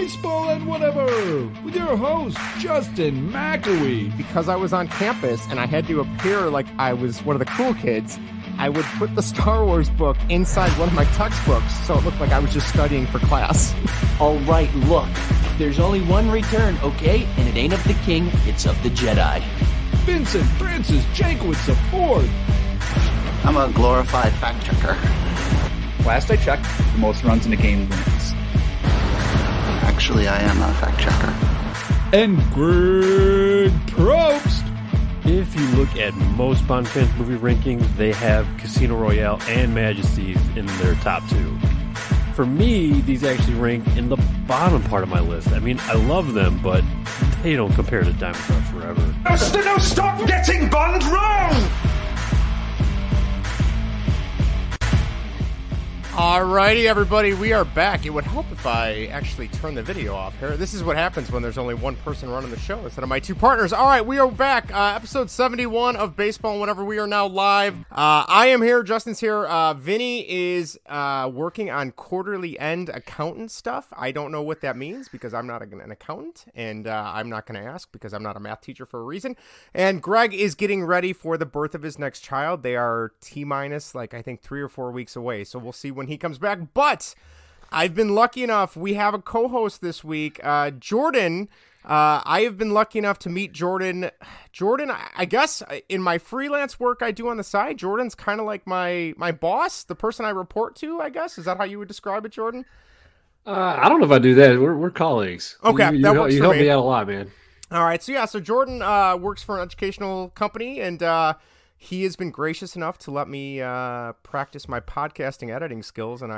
Baseball and Whatever with your host, Justin McElwee. Because I was on campus and I had to appear like I was one of the cool kids, I would put the Star Wars book inside one of my textbooks so it looked like I was just studying for class. All right, look, there's only one return, okay? And it ain't of the king, it's of the Jedi. Vincent Francis Jankowitz IV. I'm a glorified fact checker. Last I checked, the most runs in a game wins. Actually, I am a fact checker. And Greg Probst. If you look at most Bond fans movie rankings, they have Casino Royale and Majesties in their top two. For me, these actually rank in the bottom part of my list. I mean, I love them, but they don't compare to Diamond Dust Forever. No, stop getting Bond wrong! Alrighty, everybody, we are back. It would help if I actually turn the video off here. This is what happens when there's only one person running the show instead of my two partners. All right, we are back. Episode 71 of Baseball and Whatever. We are now live. I am here. Justin's here. Vinny is working on quarterly end accountant stuff. I don't know what that means because I'm not an accountant, and I'm not going to ask because I'm not a math teacher for a reason. And Greg is getting ready for the birth of his next child. They are T-minus, I think 3 or 4 weeks away, so we'll see when he comes back. But I've been lucky enough, we have a co-host this week, Jordan. I have been lucky enough to meet Jordan, I guess in my freelance work I do on the side, Jordan's kind of like my boss, the person I report to, I guess. Is that how you would describe it, Jordan? I don't know if I do that. We're colleagues. Okay, you that works you for help me me out a lot, man. All right, so Jordan works for an educational company, and he has been gracious enough to let me practice my podcasting editing skills, and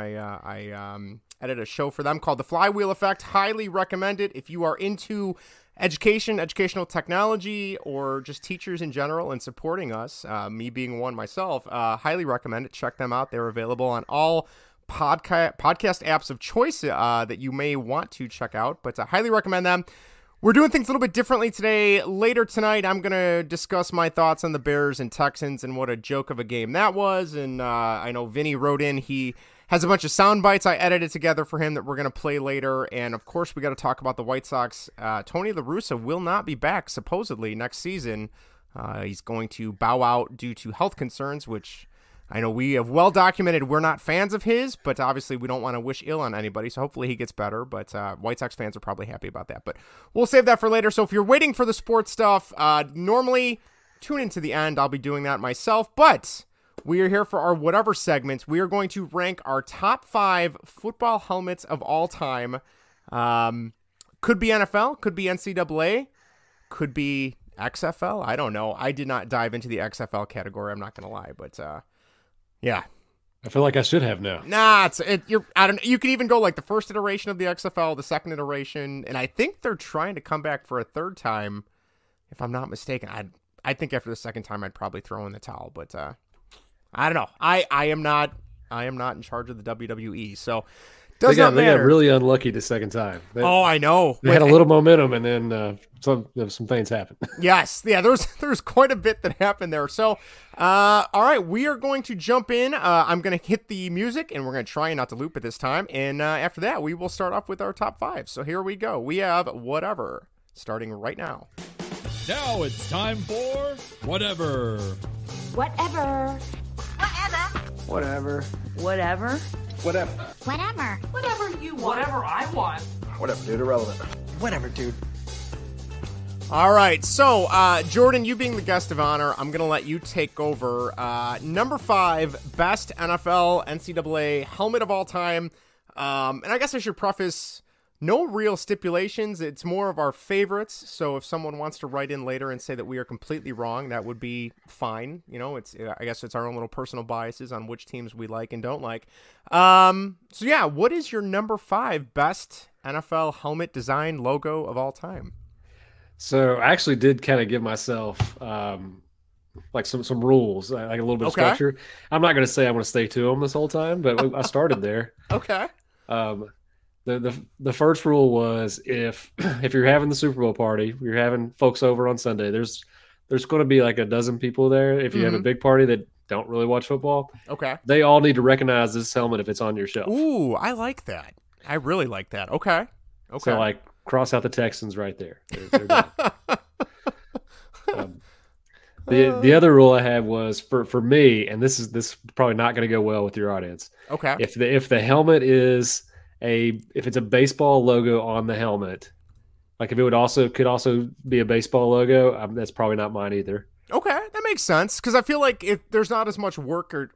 I edit a show for them called The Flywheel Effect. Highly recommend it if you are into education, educational technology, or just teachers in general and supporting us, me being one myself. Highly recommend it. Check them out. They're available on all podcast apps of choice that you may want to check out, but I highly recommend them. We're doing things a little bit differently today. Later tonight, I'm going to discuss my thoughts on the Bears and Texans and what a joke of a game that was. And I know Vinny wrote in. He has a bunch of sound bites I edited together for him that we're going to play later. And, of course, we got to talk about the White Sox. Tony La Russa will not be back, supposedly, next season. He's going to bow out due to health concerns, which I know we have well documented we're not fans of his, but obviously we don't want to wish ill on anybody, so hopefully he gets better, but White Sox fans are probably happy about that. But we'll save that for later, so if you're waiting for the sports stuff, normally tune into the end. I'll be doing that myself, but we are here for our whatever segment. We are going to rank our top 5 football helmets of all time. Could be NFL, could be NCAA, could be XFL. I don't know. I did not dive into the XFL category, I'm not going to lie, but yeah. I feel like I should have now. Nah, I don't. You can even go like the first iteration of the XFL, the second iteration, and I think they're trying to come back for a third time, if I'm not mistaken. I think after the second time, I'd probably throw in the towel, but I don't know. I am not in charge of the WWE, so They not got matter. really unlucky the second time. I know. They had a little momentum, and then some things happened. Yes, yeah. There's quite a bit that happened there. So, all right, we are going to jump in. I'm going to hit the music, and we're going to try not to loop it this time. And after that, we will start off with our top 5. So here we go. We have whatever starting right now. Now it's time for Whatever. Whatever. Whatever. Whatever. Whatever. Whatever. Whatever you want. Whatever I want. Whatever, dude. Irrelevant. Whatever, dude. All right, so Jordan, you being the guest of honor, I'm going to let you take over. Number 5, best NFL NCAA helmet of all time. And I guess I should preface, no real stipulations. It's more of our favorites. So if someone wants to write in later and say that we are completely wrong, that would be fine. You know, I guess it's our own little personal biases on which teams we like and don't like. So yeah, what is your number 5 best NFL helmet design logo of all time? So I actually did kind of give myself like some rules, like a little bit of structure. I'm not going to say I'm going to stay to them this whole time, but I started there. Okay. The first rule was if you're having the Super Bowl party, you're having folks over on Sunday, there's going to be like a dozen people there. If you have a big party that don't really watch football, okay, they all need to recognize this helmet if it's on your shelf. Ooh, I like that. I really like that. Okay. Okay. So like cross out the Texans right there. They're done. The other rule I had was for me, and this is probably not going to go well with your audience. Okay. If the helmet is if it's a baseball logo on the helmet, like if it could also be a baseball logo, that's probably not mine either. Okay, that makes sense because I feel like if there's not as much work or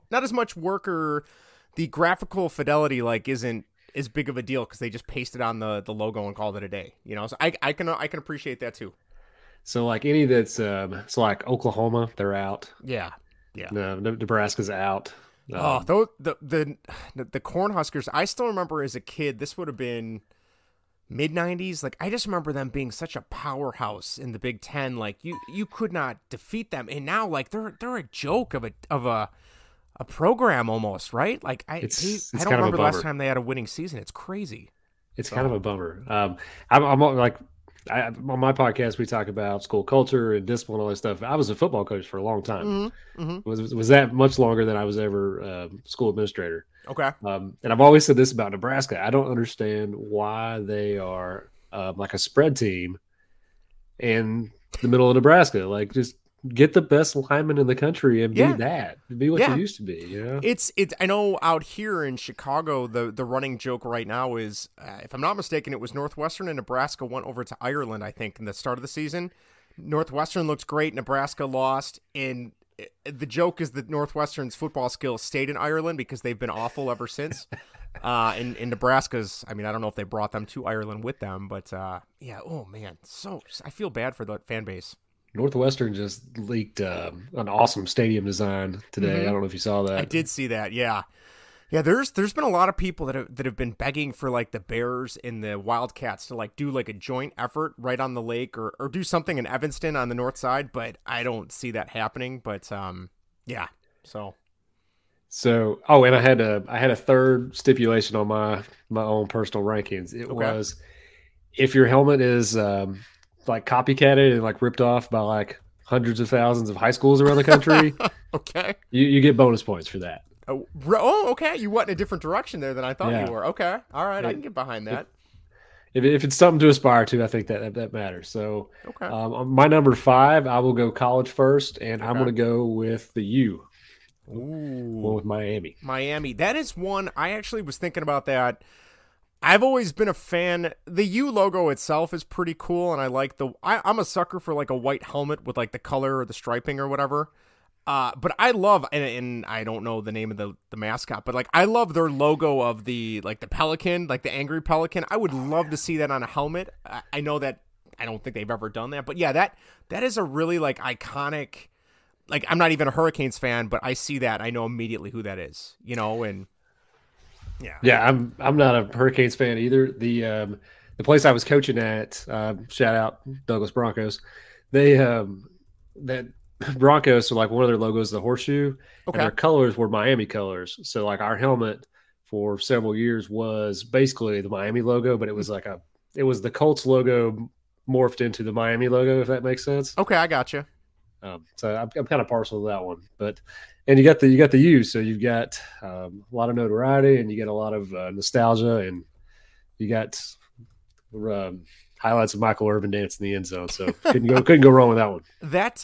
the graphical fidelity like isn't as big of a deal because they just pasted on the logo and called it a day. You know, so I can appreciate that too. So like any that's so like Oklahoma, they're out. Yeah. No, Nebraska's out. The Cornhuskers. I still remember as a kid. This would have been mid-90s. Like I just remember them being such a powerhouse in the Big Ten. Like you could not defeat them. And now like they're a joke of a program almost, right? Like I don't remember the last time they had a winning season. It's crazy. It's kind of a bummer. I'm like. On my podcast, we talk about school culture and discipline, all that stuff. I was a football coach for a long time. Was that much longer than I was ever school administrator. Okay. And I've always said this about Nebraska. I don't understand why they are like a spread team in the middle of Nebraska. Like, just get the best lineman in the country and be that. Be what you used to be, you know? It's I know out here in Chicago, the running joke right now is, if I'm not mistaken, it was Northwestern and Nebraska went over to Ireland, I think, in the start of the season. Northwestern looked great. Nebraska lost. And the joke is that Northwestern's football skills stayed in Ireland because they've been awful ever since. In Nebraska's, I mean, I don't know if they brought them to Ireland with them, but oh man. So I feel bad for the fan base. Northwestern just leaked an awesome stadium design today. I don't know if you saw that. I did see that. Yeah. There's been a lot of people that have been begging for like the Bears and the Wildcats to like do like a joint effort right on the lake or do something in Evanston on the north side, but I don't see that happening. But yeah. So and I had a third stipulation on my own personal rankings. It was if your helmet is like copycatted and like ripped off by like hundreds of thousands of high schools around the country, okay, you get bonus points for that. Oh, okay. You went in a different direction there than I thought you were. Okay, all right, I can get behind that. If it's something to aspire to, I think that matters. So, my number 5, I will go college first, and I'm going to go with the U. One with Miami. Miami. That is one I actually was thinking about that. I've always been a fan. The U logo itself is pretty cool, and I like I'm a sucker for like a white helmet with like the color or the striping or whatever. But I love, and I don't know the name of the mascot, but like I love their logo of the like the pelican, like the angry pelican. I would love to see that on a helmet. I know that I don't think they've ever done that, but yeah, that is a really like iconic. Like I'm not even a Hurricanes fan, but I see that, I know immediately who that is. You know, and. Yeah, I'm not a Hurricanes fan either. The place I was coaching at, shout out Douglas Broncos, they that Broncos, so like one of their logos, the horseshoe, and their colors were Miami colors. So like our helmet for several years was basically the Miami logo, but it was the Colts logo morphed into the Miami logo, if that makes sense. Okay, I got you. So I'm kind of partial to that one, and you got the U, so you've got a lot of notoriety, and you get a lot of nostalgia, and you got highlights of Michael Irvin dancing in the end zone. So couldn't go wrong with that one. That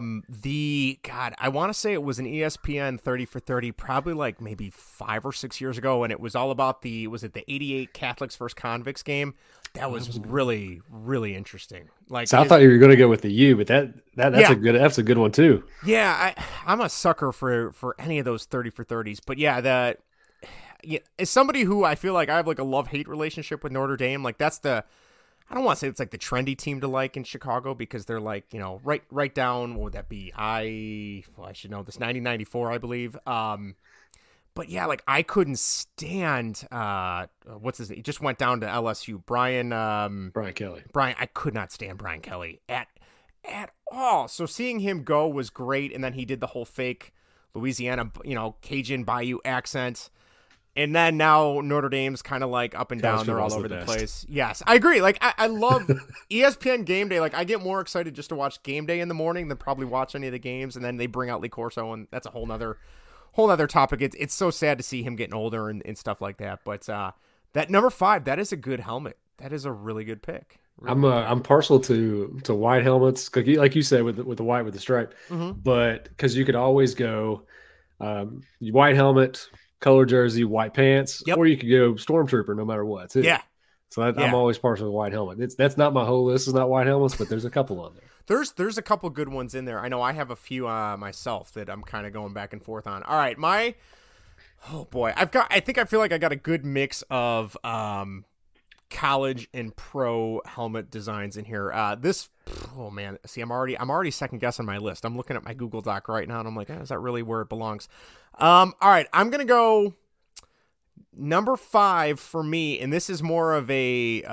I want to say it was an ESPN 30 for 30, probably like maybe 5 or 6 years ago, and it was all about the 88 Catholics versus Convicts game. That was really, really interesting. Like, so I thought you were going to go with the U, but that's a good one too. Yeah, I'm a sucker for any of those 30 for 30s. But yeah, as somebody who I feel like I have like a love-hate relationship with Notre Dame, like that's I don't want to say it's like the trendy team to like in Chicago because they're like, you know, right down, what would that be? I should know this, 1994, I believe. But yeah, like I couldn't stand what's his name? He just went down to LSU. Brian Kelly. I could not stand Brian Kelly at all. So seeing him go was great, and then he did the whole fake Louisiana, you know, Cajun Bayou accent. And then now Notre Dame's kind of like up and down. They're all over the place. Yes, I agree. Like I love ESPN Game Day. Like I get more excited just to watch Game Day in the morning than probably watch any of the games. And then they bring out Lee Corso, and that's a whole nother topic. It's so sad to see him getting older and stuff like that. But that number 5, that is a good helmet. That is a really good pick. I'm partial to white helmets, like you said, with the white with the stripe. But because you could always go white helmet, color jersey, white pants, or you could go stormtrooper no matter what. Too. Yeah. So I'm always partial to white helmet. That's not my whole list. Is not white helmets, but there's a couple on there. There's a couple good ones in there. I know I have a few myself that I'm kind of going back and forth on. All right, oh boy, I feel like I got a good mix of college and pro helmet designs in here. Oh man, see, I'm already second guessing my list. I'm looking at my Google Doc right now, and I'm like, is that really where it belongs? All right, I'm gonna go number 5 for me, and this is more of a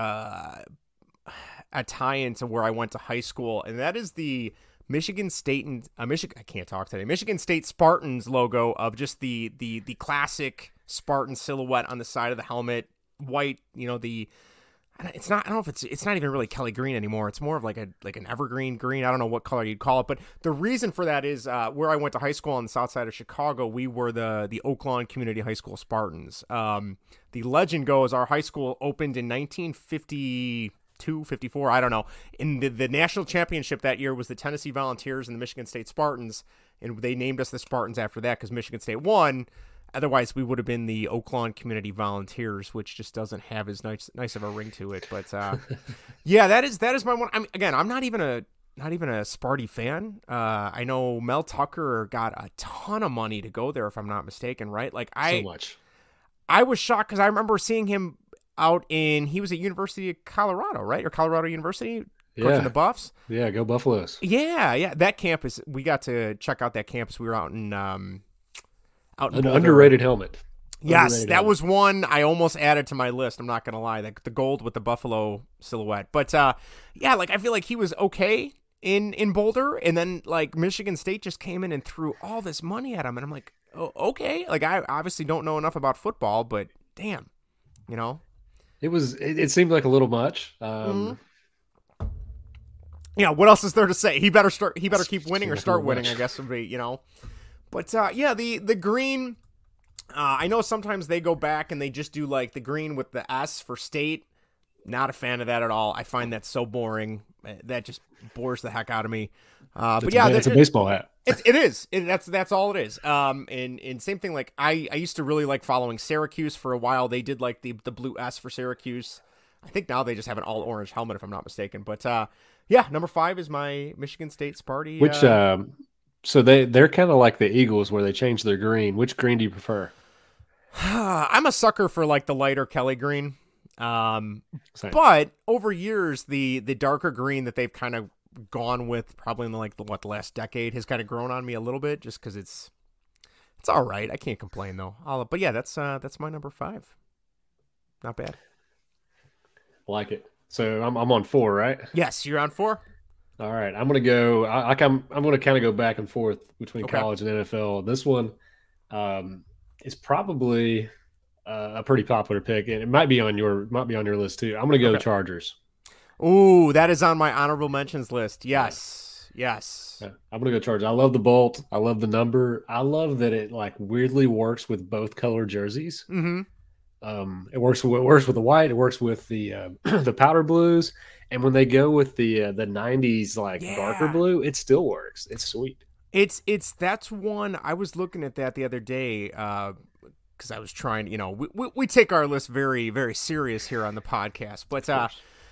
tie-in to where I went to high school, and that is the Michigan State Michigan State Spartans logo of just the classic Spartan silhouette on the side of the helmet, white. It's not. I don't know if it's not even really Kelly green anymore. It's more of like an evergreen green. I don't know what color you'd call it, but the reason for that is where I went to high school on the south side of Chicago. We were the Oak Lawn Community High School Spartans. The legend goes our high school opened in 1952, 54. I don't know. In the national championship that year was the Tennessee Volunteers and the Michigan State Spartans, and they named us the Spartans after that because Michigan State won. Otherwise, we would have been the Oak Lawn Community Volunteers, which just doesn't have as nice of a ring to it. But yeah, that is my one. I'm not even a Sparty fan. I know Mel Tucker got a ton of money to go there, if I'm not mistaken, right? So much. I was shocked because I remember seeing him he was at University of Colorado, right, or Colorado University. Coaching the Buffs. Yeah, go Buffaloes. Yeah. That campus, we got to check out that campus. We were out in an underrated helmet. Yes, that was one I almost added to my list. I'm not going to lie. The gold with the buffalo silhouette. But I feel like he was okay in Boulder, and then Michigan State just came in and threw all this money at him, and I'm like, oh, okay. I obviously don't know enough about football, but damn, It seemed like a little much. Yeah, what else is there to say? He better keep winning or start winning, I guess would be, But the green, I know sometimes they go back and they just do the green with the S for state. Not a fan of that at all. I find that so boring. That just bores the heck out of me. But yeah, it's a baseball hat. It is. That's all it is. And same thing. I used to really like following Syracuse for a while. They did the blue S for Syracuse. I think now they just have an all orange helmet, if I'm not mistaken. But number 5 is my Michigan State Sparty. Which so they're kind of like the Eagles where they change their green. Which green do you prefer? I'm a sucker for the lighter Kelly green. But over years, the darker green that they've kind of gone with probably in the last decade has kind of grown on me a little bit just because it's all right. I can't complain though. But yeah, that's my number 5. Not bad. I like it. So I'm on 4, right? Yes, you're on 4. All right, I'm gonna go. I'm gonna kind of go back and forth between college and NFL. This one is probably a pretty popular pick, and it might be on your list too. I'm gonna go the Chargers. Ooh, that is on my honorable mentions list. Yes. Yeah, I'm gonna go Chargers. I love the bolt. I love the number. I love that it weirdly works with both color jerseys. Mm-hmm. It works with the white. It works with the the powder blues. And when they go with the 90s darker blue, it still works. It's sweet. That's one I was looking at that the other day because I was trying. We take our list very very serious here on the podcast, but the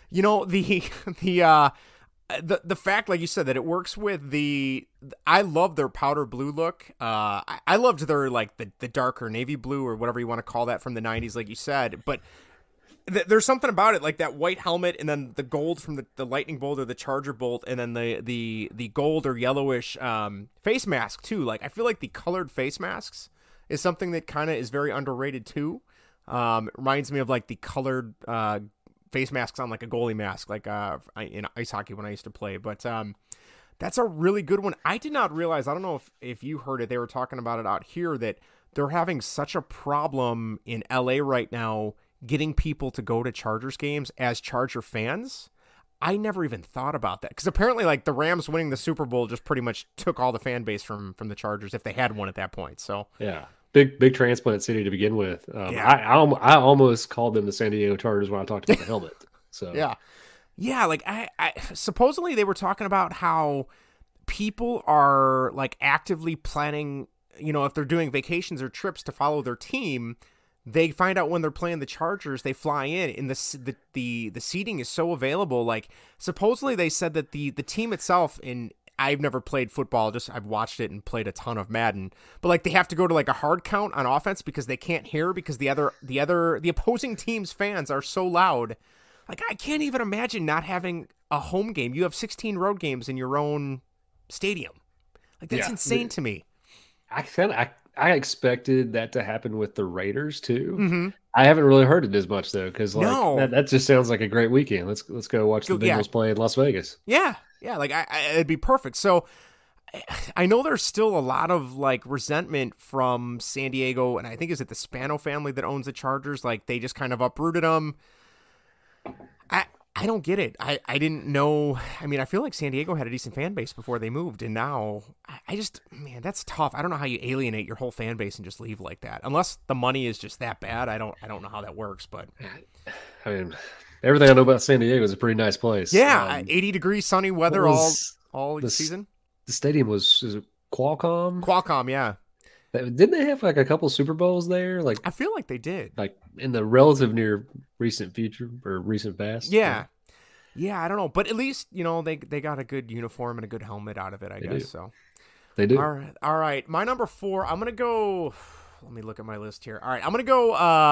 fact, like you said, that it works with I love their powder blue look. I loved their the darker navy blue or whatever you want to call that from the 90s, like you said, but. There's something about it, like that white helmet, and then the gold from the lightning bolt or the charger bolt, and then the gold or yellowish face mask too. I feel like the colored face masks is something that kind of is very underrated too. It reminds me of the colored face masks on a goalie mask, in ice hockey when I used to play. But that's a really good one. I did not realize. I don't know if you heard it. They were talking about it out here that they're having such a problem in LA right now. Getting people to go to Chargers games as Charger fans. I never even thought about that because apparently the Rams winning the Super Bowl just pretty much took all the fan base from the Chargers if they had one at that point. So yeah, big transplant city to begin with. I almost called them the San Diego Chargers when I talked about the helmet. So yeah. Like I supposedly they were talking about how people are like actively planning, if they're doing vacations or trips to follow their team, they find out when they're playing the Chargers, they fly in, and the seating is so available. Like supposedly they said that the team itself, and I've never played football, just I've watched it and played a ton of Madden, but like they have to go to like a hard count on offense because they can't hear because the opposing team's fans are so loud. Like I can't even imagine not having a home game. You have 16 road games in your own stadium. Like that's insane to me. I expected that to happen with the Raiders too. Mm-hmm. I haven't really heard it as much though, because that just sounds like a great weekend. Let's go watch the Bengals play in Las Vegas. Yeah, like it'd be perfect. So I know there's still a lot of like resentment from San Diego, and I think is it the Spano family that owns the Chargers? Like they just kind of uprooted them. I don't get it. I didn't know. I mean, I feel like San Diego had a decent fan base before they moved, and now man, that's tough. I don't know how you alienate your whole fan base and just leave like that, unless the money is just that bad. I don't know how that works, but I mean, everything I know about San Diego is a pretty nice place. Yeah, 80-degree sunny weather all season. The stadium is it Qualcomm? Qualcomm, yeah. Didn't they have like a couple Super Bowls there? Like I feel like they did. Like in the relative near recent future or recent past. Yeah. Yeah, I don't know, but at least they got a good uniform and a good helmet out of it. I guess do. so. They do. All right. My number 4. I'm gonna go. Let me look at my list here. All right, I'm gonna go.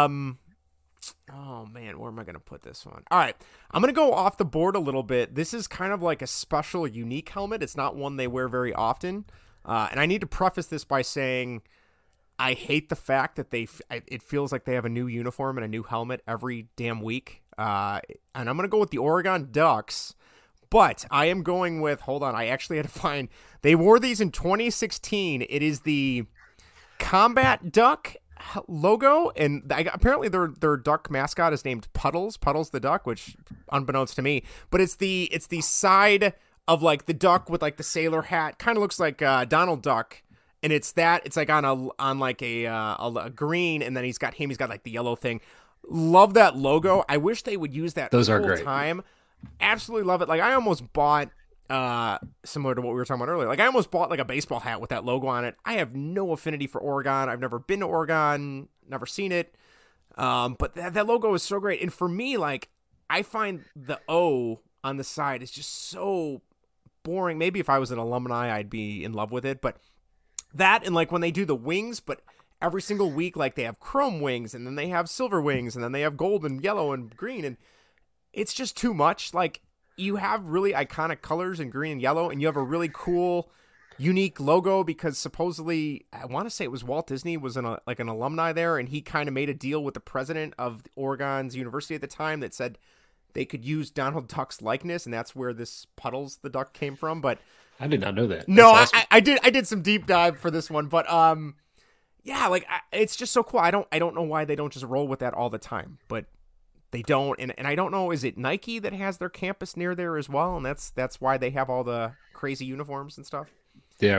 Oh man, where am I gonna put this one? All right, I'm gonna go off the board a little bit. This is kind of like a special, unique helmet. It's not one they wear very often, and I need to preface this by saying I hate the fact that it feels like they have a new uniform and a new helmet every damn week. And I'm going to go with the Oregon Ducks, but I am going with, hold on, I actually had to find, they wore these in 2016. It is the Combat Duck logo, and apparently their duck mascot is named Puddles the duck, which unbeknownst to me, but it's the side of like the duck with like the sailor hat, kind of looks like Donald Duck. And it's like on like a green, and then he's got like the yellow thing. Love that logo. I wish they would use that Those full are great. time. Absolutely love it. Like I almost bought similar to what we were talking about earlier. Like I almost bought like a baseball hat with that logo on it. I have no affinity for Oregon. I've never been to Oregon, never seen it. But that logo is so great. And for me, like I find the O on the side is just so boring. Maybe if I was an alumni, I'd be in love with it, but that and like when they do the wings, but every single week, like they have chrome wings and then they have silver wings and then they have gold and yellow and green. And it's just too much. Like you have really iconic colors in green and yellow, and you have a really cool, unique logo because supposedly, I want to say it was Walt Disney was an alumni there, and he kind of made a deal with the president of Oregon's university at the time that said they could use Donald Duck's likeness, and that's where this Puddles the duck came from. But I did not know that. No, awesome. I did some deep dive for this one, but yeah, like it's just so cool. I don't know why they don't just roll with that all the time, but they don't. And I don't know, is it Nike that has their campus near there as well, and that's why they have all the crazy uniforms and stuff? Yeah,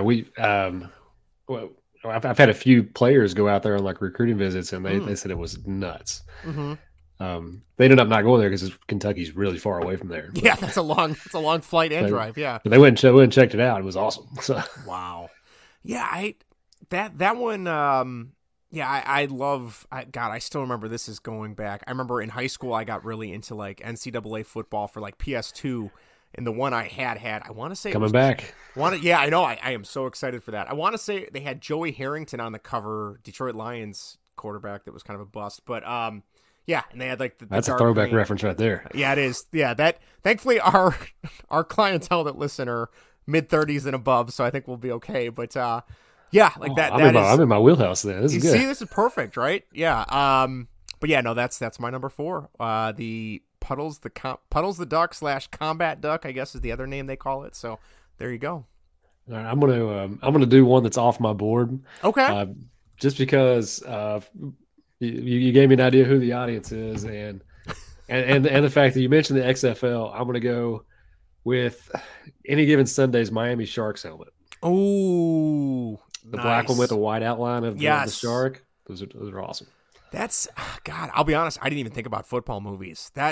I've had a few players go out there on like recruiting visits, and they said it was nuts. Mm-hmm. They ended up not going there because Kentucky's really far away from there. But, yeah, that's a long flight and drive. Yeah, but they went and checked it out. It was awesome. So wow, yeah, that one. Yeah, I love. God, I still remember. This is going back. I remember in high school I got really into like NCAA football for like PS2, and the one I had. I want to say coming back. Yeah, I know. I am so excited for that. I want to say they had Joey Harrington on the cover, Detroit Lions quarterback that was kind of a bust, but yeah, and they had like the that's a throwback reference right there. Yeah, it is. Yeah, that thankfully our clientele that listen are mid-30s and above, so I think we'll be okay. But yeah, like that. I'm in my wheelhouse then. This is good. See, this is perfect, right? Yeah. But yeah, no, that's my number 4. The Puddles the Duck / Combat Duck, I guess is the other name they call it. So there you go. All right, I'm gonna do one that's off my board. Okay. Just because you gave me an idea who the audience is, and the fact that you mentioned the XFL, I'm going to go with Any Given Sunday's Miami Sharks helmet. Oh, the black one with the white outline of the shark. Those are awesome. That's God. I'll be honest. I didn't even think about football movies. That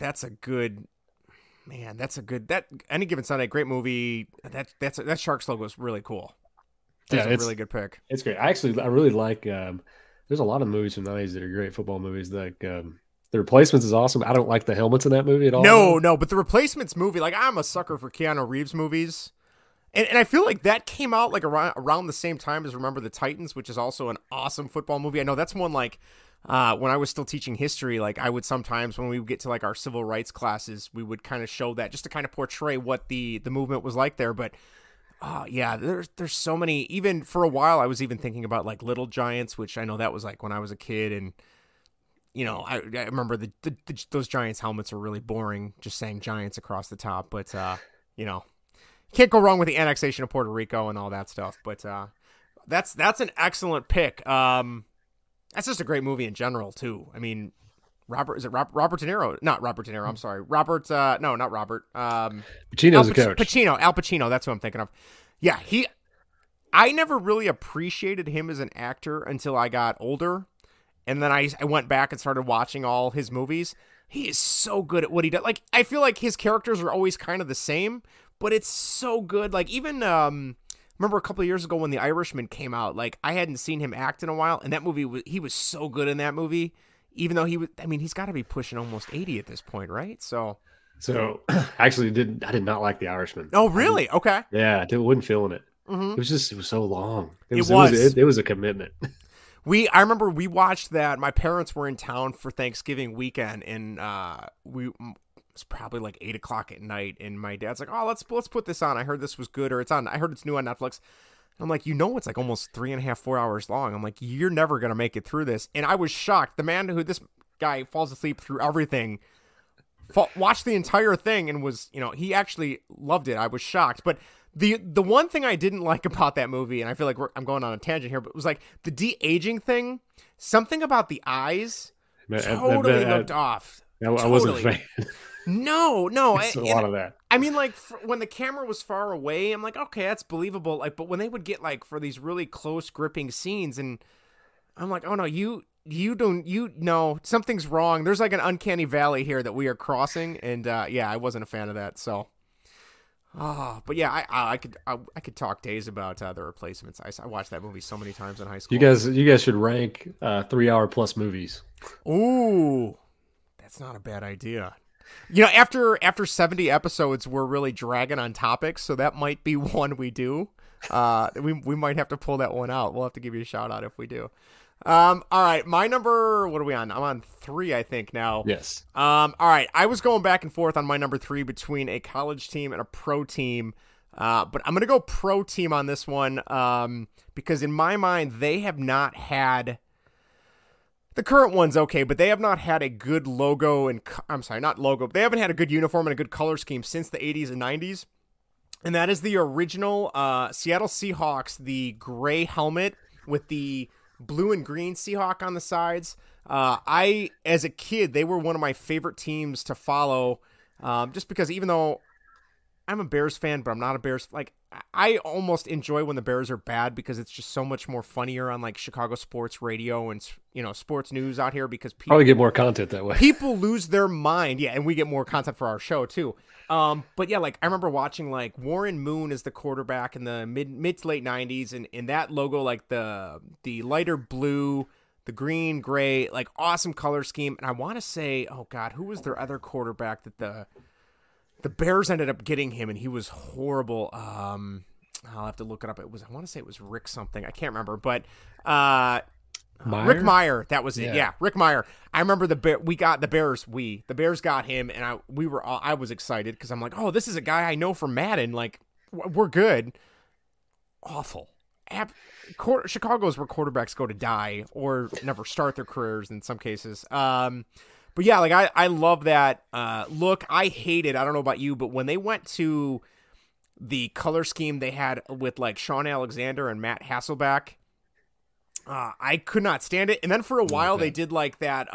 a good man. That's a good that Any Given Sunday, great movie. That Sharks logo is really cool. That's a really good pick. It's great. I really like. There's a lot of movies from the 90s that are great football movies. Like The Replacements is awesome. I don't like the helmets in that movie at all. No, but The Replacements movie, like I'm a sucker for Keanu Reeves movies. And I feel like that came out like around the same time as Remember the Titans, which is also an awesome football movie. I know that's one like when I was still teaching history, like I would sometimes when we would get to like our civil rights classes, we would kind of show that just to kind of portray what the movement was like there. But yeah, there's so many. Even for a while, I was even thinking about like Little Giants, which I know that was like when I was a kid, and you know I remember those Giants helmets are really boring, just saying Giants across the top. But you know. Can't go wrong with the annexation of Puerto Rico and all that stuff, but that's an excellent pick. That's just a great movie in general too. I mean, Robert De Niro? Not Robert De Niro. I'm sorry, Robert. No, not Robert. Pacino's a coach. Al Pacino. That's who I'm thinking of. Yeah, I never really appreciated him as an actor until I got older, and then I went back and started watching all his movies. He is so good at what he does. Like I feel like his characters are always kind of the same. But it's so good. Like even remember a couple of years ago when The Irishman came out, like I hadn't seen him act in a while, and that movie he was so good in that movie. Even though he's got to be pushing almost 80 at this point, right? So actually I did not like The Irishman. Oh, really? Okay. Yeah, I wasn't feeling it. Mm-hmm. It was so long. It was a commitment. I remember we watched that. My parents were in town for Thanksgiving weekend, and it's probably like 8:00 at night, and my dad's like, "Oh, let's put this on. I heard this was good, or I heard it's new on Netflix." I'm like, it's like almost 3.5, 4 hours long. I'm like, you're never gonna make it through this. And I was shocked. This guy falls asleep through everything, watched the entire thing, and was, he actually loved it. I was shocked. But the one thing I didn't like about that movie, and I feel like I'm going on a tangent here, but it was like the de-aging thing. Something about the eyes totally looked off. I wasn't a fan. No. It's a lot of that. I mean, like, when the camera was far away, I'm like, okay, that's believable. Like, but when they would get, like, for these really close, gripping scenes, and I'm like, oh, no, something's wrong. There's, like, an uncanny valley here that we are crossing, and, yeah, I wasn't a fan of that, so. But yeah, I could talk days about The Replacements. I watched that movie so many times in high school. You guys should rank 3-hour-plus movies. Ooh, that's not a bad idea. After 70 episodes, we're really dragging on topics, so that might be one we do. We might have to pull that one out. We'll have to give you a shout out if we do. All right, my number. What are we on? I'm on 3, I think now. Yes. All right, I was going back and forth on my number 3 between a college team and a pro team, but I'm gonna go pro team on this one because in my mind they have not had. The current one's okay, but they have not had a good logo and they haven't had a good uniform and a good color scheme since the 80s and 90s. And that is the original Seattle Seahawks, the gray helmet with the blue and green Seahawk on the sides. As a kid, they were one of my favorite teams to follow, just because even though I'm a Bears fan, but I'm not a Bears, like, I almost enjoy when the Bears are bad because it's just so much more funnier on like Chicago sports radio and sports news out here because people probably get more content that way. People lose their mind, yeah, and we get more content for our show too. But yeah, like I remember watching like Warren Moon as the quarterback in the mid to late 90s, and in that logo, like the lighter blue, the green, gray, like awesome color scheme. And I want to say, oh God, who was their other quarterback that the Bears ended up getting him, and he was horrible. I'll have to look it up. I want to say it was Rick something. I can't remember, but Rick Meyer. That was it. Yeah, Rick Meyer. I remember the Bears got him, and I was excited because I'm like, oh, this is a guy I know from Madden. Like, we're good. Awful. Chicago is where quarterbacks go to die or never start their careers in some cases. But yeah, like I love that look. I hate it. I don't know about you, but when they went to the color scheme they had with like Sean Alexander and Matt Hasselbeck, I could not stand it. And then for a while they did like that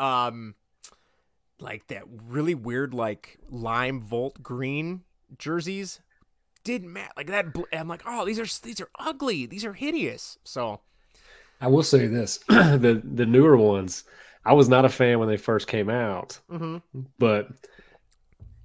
really weird like lime volt green jerseys. Didn't matter like that. I'm like, oh, these are ugly. These are hideous. So I will say this: the newer ones. I was not a fan when they first came out, but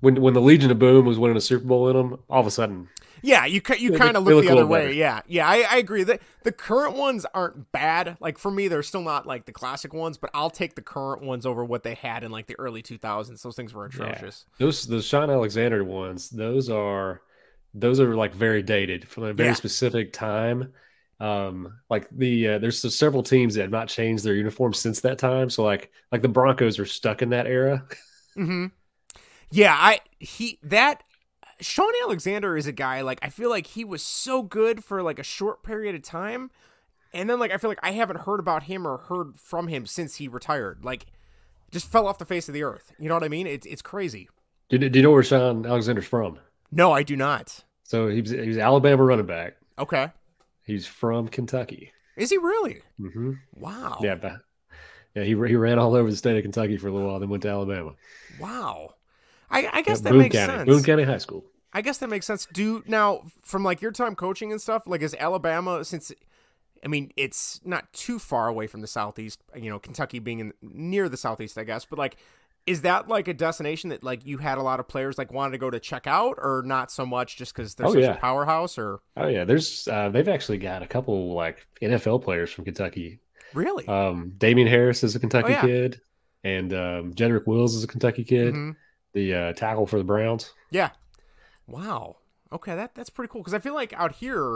when the Legion of Boom was winning a Super Bowl in them, all of a sudden. Yeah, you kind of look the other way. Yeah, I agree. The current ones aren't bad. Like, for me, they're still not like the classic ones, but I'll take the current ones over what they had in like the early 2000s. Those things were atrocious. Yeah. Those Sean Alexander ones, those are like very dated from a very specific time. Like there's several teams that have not changed their uniforms since that time. So like the Broncos are stuck in that era. Mm-hmm. Yeah, Sean Alexander is a guy, like, I feel like he was so good for like a short period of time, and then like I feel like I haven't heard about him or heard from him since he retired. Like, just fell off the face of the earth. You know what I mean? It's crazy. Do you know where Sean Alexander's from? No, I do not. So he's Alabama running back. Okay. He's from Kentucky. Is he really? Mm-hmm. Wow. Yeah, he ran all over the state of Kentucky for a little while, then went to Alabama. Wow. I guess that Boone makes County, sense. Boone County High School. I guess that makes sense. Now, from like your time coaching and stuff, like, is Alabama, since, I mean, it's not too far away from the Southeast, you know, Kentucky being near the Southeast, I guess, but like, is that like a destination that like you had a lot of players like wanted to go to check out, or not so much just because they're such a powerhouse? Or there's they've actually got a couple like NFL players from Kentucky. Really? Damian Harris is a Kentucky kid, and Jedrick Wills is a Kentucky kid. Mm-hmm. The tackle for the Browns. Yeah. Wow. Okay, that's pretty cool, because I feel like out here,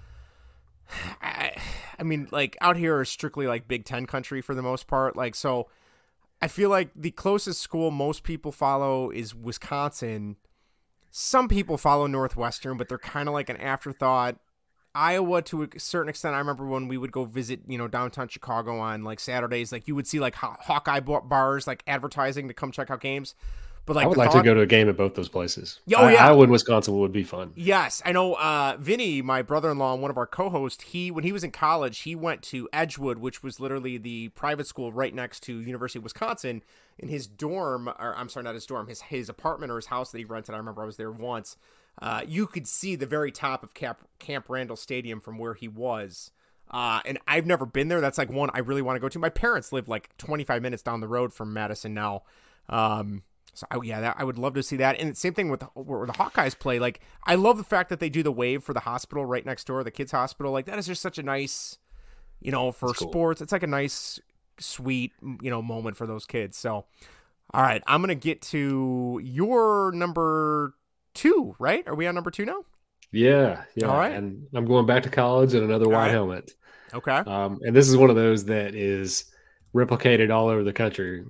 I mean, like, out here is strictly like Big Ten country for the most part. Like, so I feel like the closest school most people follow is Wisconsin. Some people follow Northwestern, but they're kind of like an afterthought. Iowa, to a certain extent, I remember when we would go visit, you know, downtown Chicago on like Saturdays, like you would see like Hawkeye bars like advertising to come check out games. But like, I would like to go to a game at both those places. Oh, yeah. Iowa and Wisconsin would be fun. Yes. I know Vinny, my brother-in-law and one of our co-hosts, when he was in college, he went to Edgewood, which was literally the private school right next to University of Wisconsin. In his dorm, or I'm sorry, not his dorm, his apartment or his house that he rented, I remember I was there once, you could see the very top of Camp Randall Stadium from where he was. And I've never been there. That's like one I really want to go to. My parents live like 25 minutes down the road from Madison now. So I would love to see that. And same thing with where the Hawkeyes play. Like, I love the fact that they do the wave for the hospital right next door, the kids' hospital. Like, that is just such a nice, you know, for sports. It's like a nice, sweet, you know, moment for those kids. So, all right, I'm gonna get to your number 2. Right? Are we on number 2 now? Yeah. All right. And I'm going back to college and another white helmet. Okay. And this is one of those that is replicated all over the country.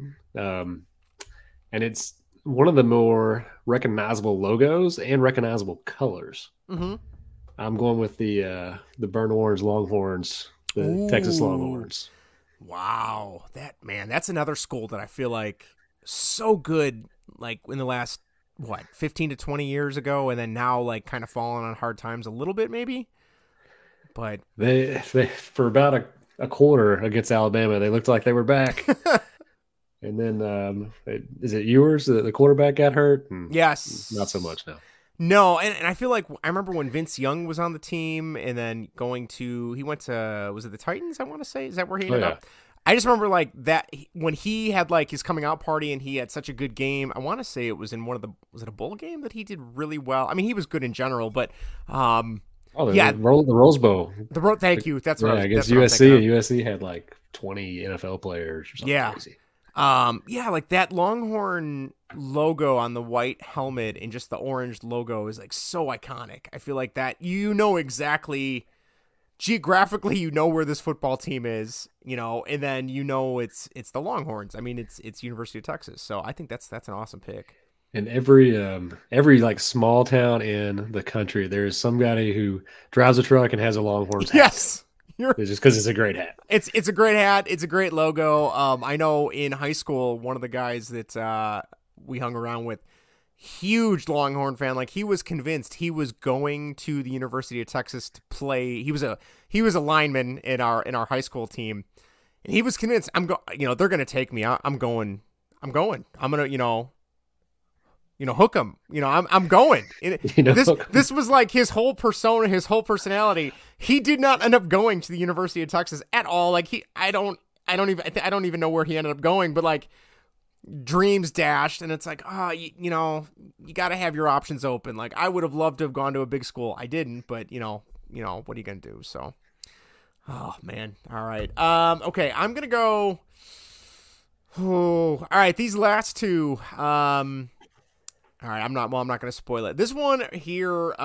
And it's one of the more recognizable logos and recognizable colors. Mm-hmm. I'm going with the burnt orange Longhorns, the Texas Longhorns. Wow, that's another school that I feel like so good, like in the last 15 to 20 years ago, and then now like kind of falling on hard times a little bit maybe. But they for about a quarter against Alabama, they looked like they were back. And then, is it Ewers? The quarterback got hurt? Yes. Not so much now. No, and I feel like I remember when Vince Young was on the team, and then he went to, was it the Titans, I want to say? Is that where he ended up? I just remember like that when he had like his coming out party and he had such a good game. I want to say it was in was it a bowl game that he did really well? I mean, he was good in general, but the Rose Bowl. Thank you. That's what against USC. And USC had like 20 NFL players or something crazy. Like that Longhorn logo on the white helmet and just the orange logo is like so iconic. I feel like that, you know, exactly geographically, you know where this football team is, you know, and then you know it's the Longhorns. I mean, it's University of Texas, so I think that's an awesome pick. In every like small town in the country, there's somebody who drives a truck and has a Longhorns hat. Yes. It's just because it's a great hat. It's a great hat. It's a great logo. I know in high school, one of the guys that we hung around with, huge Longhorn fan. Like, he was convinced he was going to the University of Texas to play. He was a lineman in our high school team, and he was convinced they're going to take me. I'm going. I'm going to hook him. I'm going. This was like his whole persona, his whole personality. He did not end up going to the University of Texas at all. Like I don't even know where he ended up going, but like dreams dashed, and it's like, you know, you got to have your options open. Like, I would have loved to have gone to a big school. I didn't, but you know, what are you gonna do? So, oh man, all right. Okay, I'm gonna go. Oh, all right. These last two. All right, I'm not going to spoil it. This one here,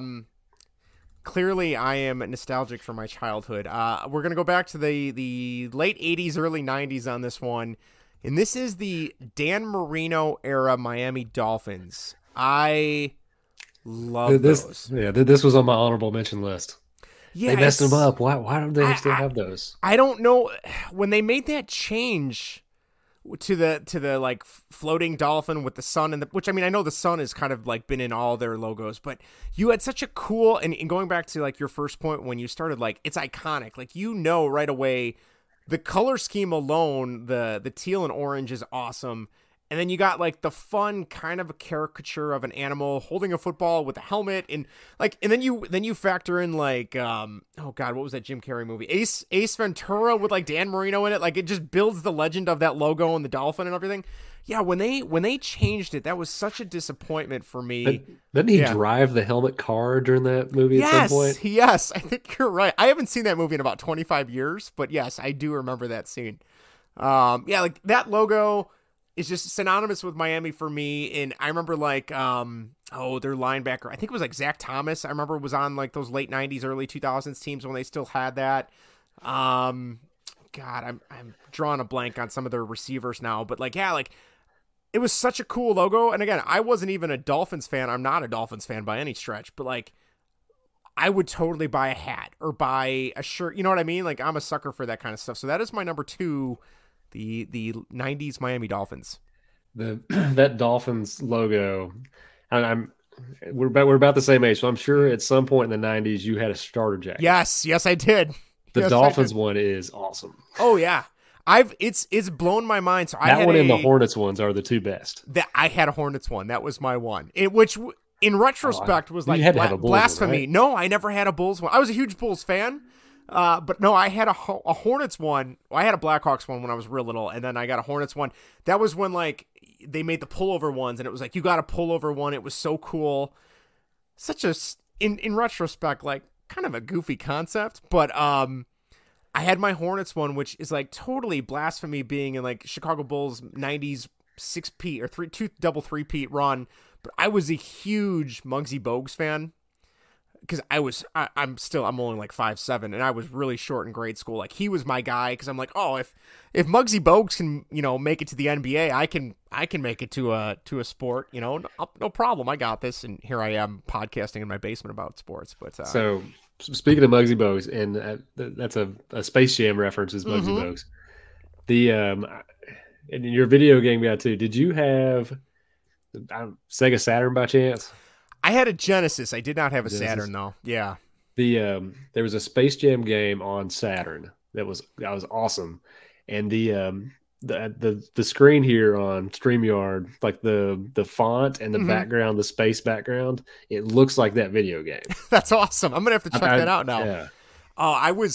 clearly I am nostalgic for my childhood. We're going to go back to the late 80s, early 90s on this one. And this is the Dan Marino era Miami Dolphins. I love those. Yeah, this was on my honorable mention list. Yeah, they messed them up. Why don't they still have those? I don't know. When they made that change to the like floating dolphin with the sun and which I mean I know the sun has kind of like been in all their logos, but you had such a cool and going back to like your first point when you started, like it's iconic, like right away the color scheme alone, the teal and orange is awesome. And then you got like the fun kind of a caricature of an animal holding a football with a helmet, and then you factor in like oh god, what was that Jim Carrey movie? Ace Ventura with like Dan Marino in it. Like it just builds the legend of that logo and the dolphin and everything. Yeah, when they changed it, that was such a disappointment for me. Didn't he drive the helmet car during that movie at some point? Yes, I think you're right. I haven't seen that movie in about 25 years, but yes, I do remember that scene. Yeah, like that logo is just synonymous with Miami for me. And I remember like, their linebacker, I think it was like Zach Thomas. I remember was on like those late 90s, early 2000s teams when they still had that. God, I'm drawing a blank on some of their receivers now, but like, yeah, like it was such a cool logo. And again, I wasn't even a Dolphins fan. I'm not a Dolphins fan by any stretch, but like I would totally buy a hat or buy a shirt. You know what I mean? Like I'm a sucker for that kind of stuff. So that is my number 2. The 90s Miami Dolphins. That Dolphins logo, and we're about the same age, so I'm sure at some point in the 90s you had a starter jacket. Yes, I did. The Dolphins one is awesome. Oh yeah, it's blown my mind. So that one and the Hornets ones are the two best. I had a Hornets one. That was my one. Which in retrospect was like you had to have a Bulls blasphemy. One, right? No, I never had a Bulls one. I was a huge Bulls fan. But no, I had a Hornets one. I had a Blackhawks one when I was real little, and then I got a Hornets one. That was when like they made the pullover ones, and it was like you got a pullover one. It was so cool. Such a in retrospect, like kind of a goofy concept, but I had my Hornets one, which is like totally blasphemy, being in like Chicago Bulls 90s 6-peat or 2 double 3-peat run. But I was a huge Muggsy Bogues fan. Because I'm only like 5'7", and I was really short in grade school. Like he was my guy, because I'm like, oh, if Muggsy Bogues can make it to the NBA, I can make it to a sport. No problem. I got this, and here I am podcasting in my basement about sports. But so speaking of Muggsy Bogues, and that's a Space Jam reference is Muggsy Bogues. The in your video game guy too. Did you have Sega Saturn by chance? I had a Genesis. I did not have a Saturn though. Yeah. There was a Space Jam game on Saturn that was awesome, and the screen here on StreamYard, like the font and the background, the space background, it looks like that video game. That's awesome. I'm gonna have to check that out now. Yeah. Oh,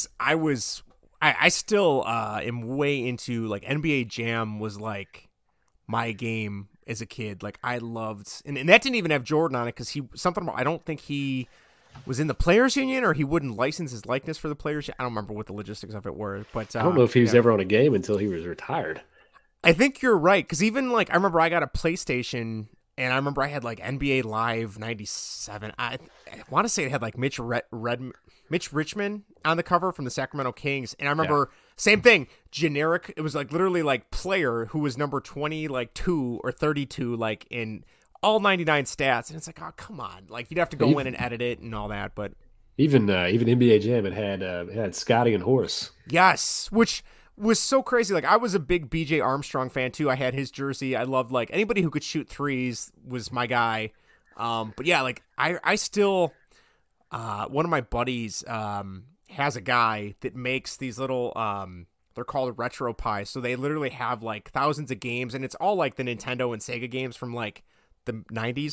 I still am way into like NBA Jam was like my game as a kid. Like I loved, and that didn't even have Jordan on it because I don't think he was in the Players Union, or he wouldn't license his likeness for the Players. I don't remember what the logistics of it were, but I don't know if he was ever on a game until he was retired. I think you're right, because even like I remember I got a PlayStation, and I remember I had like NBA Live '97. I want to say it had like Mitch Richmond on the cover from the Sacramento Kings, and I remember same thing, generic. It was like literally like player who was number 20, like 2 or 32, like in all 99 stats, and it's like, oh come on, like you'd have to go in and edit it and all that. But even NBA Jam, it had Scotty and Horace. Yes, which was so crazy. Like I was a big BJ Armstrong fan too. I had his jersey. I loved like anybody who could shoot threes was my guy. But yeah, like I still one of my buddies has a guy that makes these little they're called retro pies. So they literally have like thousands of games, and it's all like the Nintendo and Sega games from like the 90s.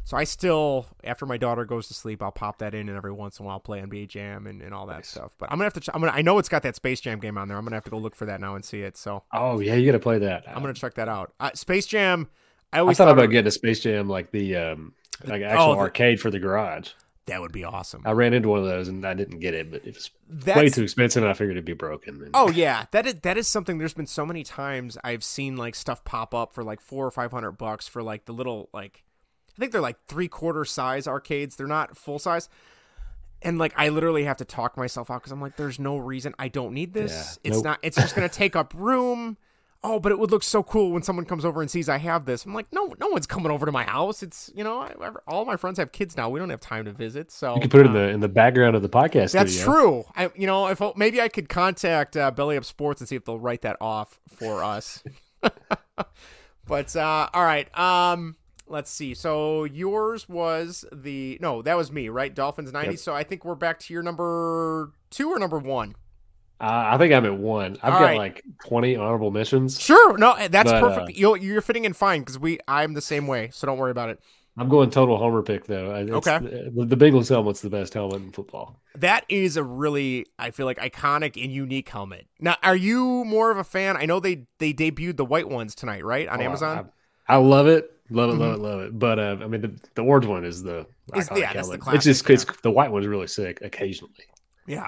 So I still, after my daughter goes to sleep, I'll pop that in, and every once in a while play NBA Jam and all that stuff. But I'm gonna have to. I know it's got that Space Jam game on there. I'm gonna have to go look for that now and see it. So. Oh yeah, you got to play that. I'm gonna check that out. Space Jam. I thought about getting a Space Jam like the actual arcade for the garage. That would be awesome. I ran into one of those and I didn't get it, but it was way too expensive and I figured it'd be broken. Oh yeah, that is something. There's been so many times I've seen like stuff pop up for like $400 or $500 for like the little like, I think they're like 3/4 size arcades. They're not full size. And like I literally have to talk myself out because I'm like, there's no reason. I don't need this. Yeah, it's not. It's just gonna take up room. Oh, but it would look so cool when someone comes over and sees I have this. I'm like, no one's coming over to my house. It's, all my friends have kids now. We don't have time to visit. So you can put it in the background of the podcast. That's studio. true. Maybe I could contact Belly Up Sports and see if they'll write that off for us. But all right. Let's see. So yours was that was me, right? Dolphins 90. Yep. So I think we're back to your number 2 or number 1. I think I'm at 1. I've got like 20 honorable mentions. Sure. No, that's perfect. You're fitting in fine because I'm the same way. So don't worry about it. I'm going total homer pick though. Okay. The Bengals helmet's the best helmet in football. That is a really, I feel like, iconic and unique helmet. Now, are you more of a fan? I know they debuted the white ones tonight, right? On Amazon? I love it. Love it. But I mean, the orange one is the iconic helmet. The classic, it's the white one's really sick occasionally. Yeah.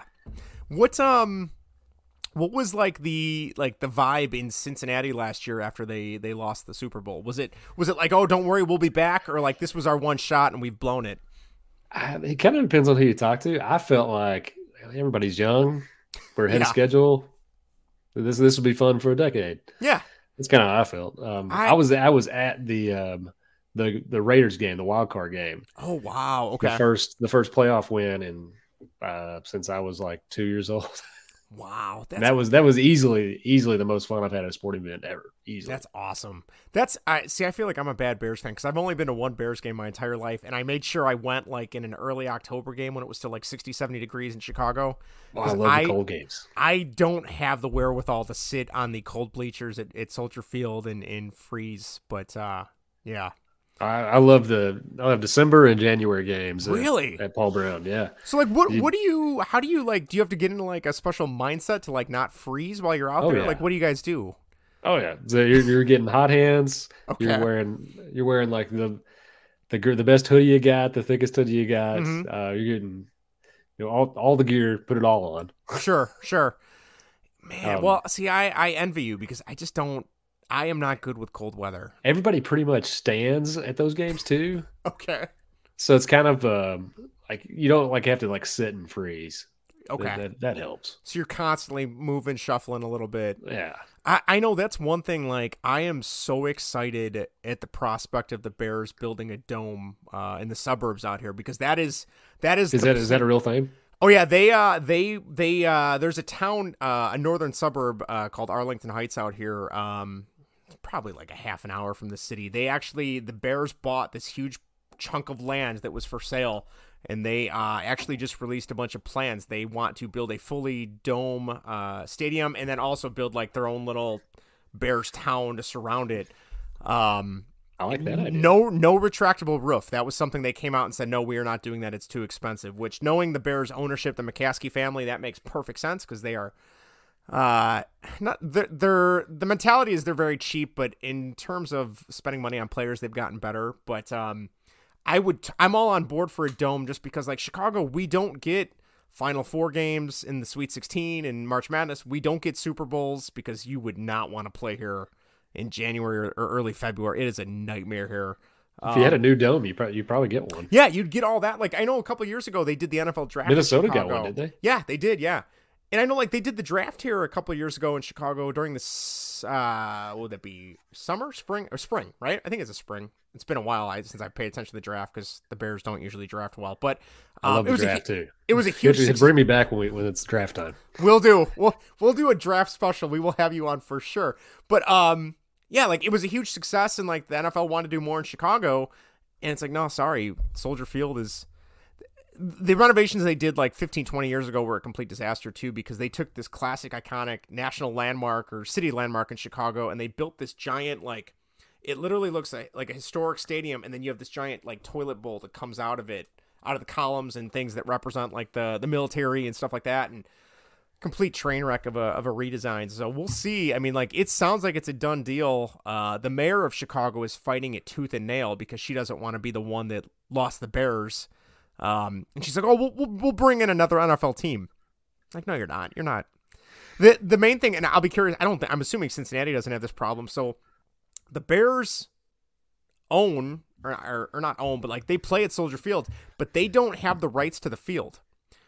What was like the vibe in Cincinnati last year after they lost the Super Bowl? Was it like, oh, don't worry, we'll be back, or like this was our one shot and we've blown it? It kind of depends on who you talk to. I felt like everybody's young, we're ahead of schedule. This will be fun for a decade. Yeah, that's kind of how I felt. I was at the Raiders game, the wild card game. Oh wow, okay. The first playoff win in since I was like 2 years old. Wow, that was easily the most fun I've had at a sporting event ever. Easily, that's awesome. I feel like I'm a bad Bears fan because I've only been to one Bears game my entire life, and I made sure I went like in an early October game when it was still like 60, 70 degrees in Chicago. Oh, I love the cold games. I don't have the wherewithal to sit on the cold bleachers at Soldier Field and freeze, but yeah. I love December and January games. Really? At Paul Brown, yeah. So like, how do you like? Do you have to get into like a special mindset to like not freeze while you're out there? Yeah. Like, what do you guys do? Oh yeah, so you're getting hot hands. Okay. You're wearing like the best hoodie you got, the thickest hoodie you got. Mm-hmm. You're getting all the gear. Put it all on. Sure. Man, well, see, I envy you because I am not good with cold weather. Everybody pretty much stands at those games too. Okay. So it's kind of like you don't like have to like sit and freeze. Okay. That helps. So you're constantly moving, shuffling a little bit. Yeah. I know that's one thing. Like, I am so excited at the prospect of the Bears building a dome in the suburbs out here because is that a real thing? Oh yeah, they there's a town, a northern suburb called Arlington Heights out here. Probably like a half an hour from the city. The Bears bought this huge chunk of land that was for sale, and they actually just released a bunch of plans. They want to build a fully dome stadium, and then also build like their own little Bears town to surround it. I like that idea. No retractable roof. That was something they came out and said, no, we are not doing that. It's too expensive. Which, knowing the Bears ownership, the McCaskey family, that makes perfect sense because they are. The mentality is they're very cheap, but in terms of spending money on players, they've gotten better. But I'm all on board for a dome just because, like Chicago, we don't get Final Four games in the Sweet 16 and March Madness. We don't get Super Bowls because you would not want to play here in January or early February. It is a nightmare here. If you had a new dome, you'd probably get one. Yeah, you'd get all that. Like, I know a couple of years ago they did the NFL draft. Minnesota got one, did they? Yeah, they did. Yeah. And I know, like, they did the draft here a couple of years ago in Chicago during this, would that be summer, spring, or spring, right? I think it's a spring. It's been a while since I paid attention to the draft because the Bears don't usually draft well. But I love the draft too. It was a huge. Bring me back when it's draft time. We'll do. We'll do a draft special. We will have you on for sure. But yeah, like it was a huge success, and like the NFL wanted to do more in Chicago, and it's like, no, sorry, Soldier Field is. The renovations they did like 15, 20 years ago were a complete disaster too, because they took this classic, iconic national landmark or city landmark in Chicago and they built this giant, like, It literally looks like a historic stadium, and then you have this giant like toilet bowl that comes out of it, out of the columns and things that represent like the military and stuff like that, and complete train wreck of a redesign. So we'll see. I mean, like, it sounds like it's a done deal. The mayor of Chicago is fighting it tooth and nail because she doesn't want to be the one that lost the Bears. And she's like, oh, we'll bring in another NFL team. Like, no, you're not. You're not. The main thing, and I'll be curious, I'm assuming Cincinnati doesn't have this problem. So the Bears own, or not own, but like they play at Soldier Field, but they don't have the rights to the field.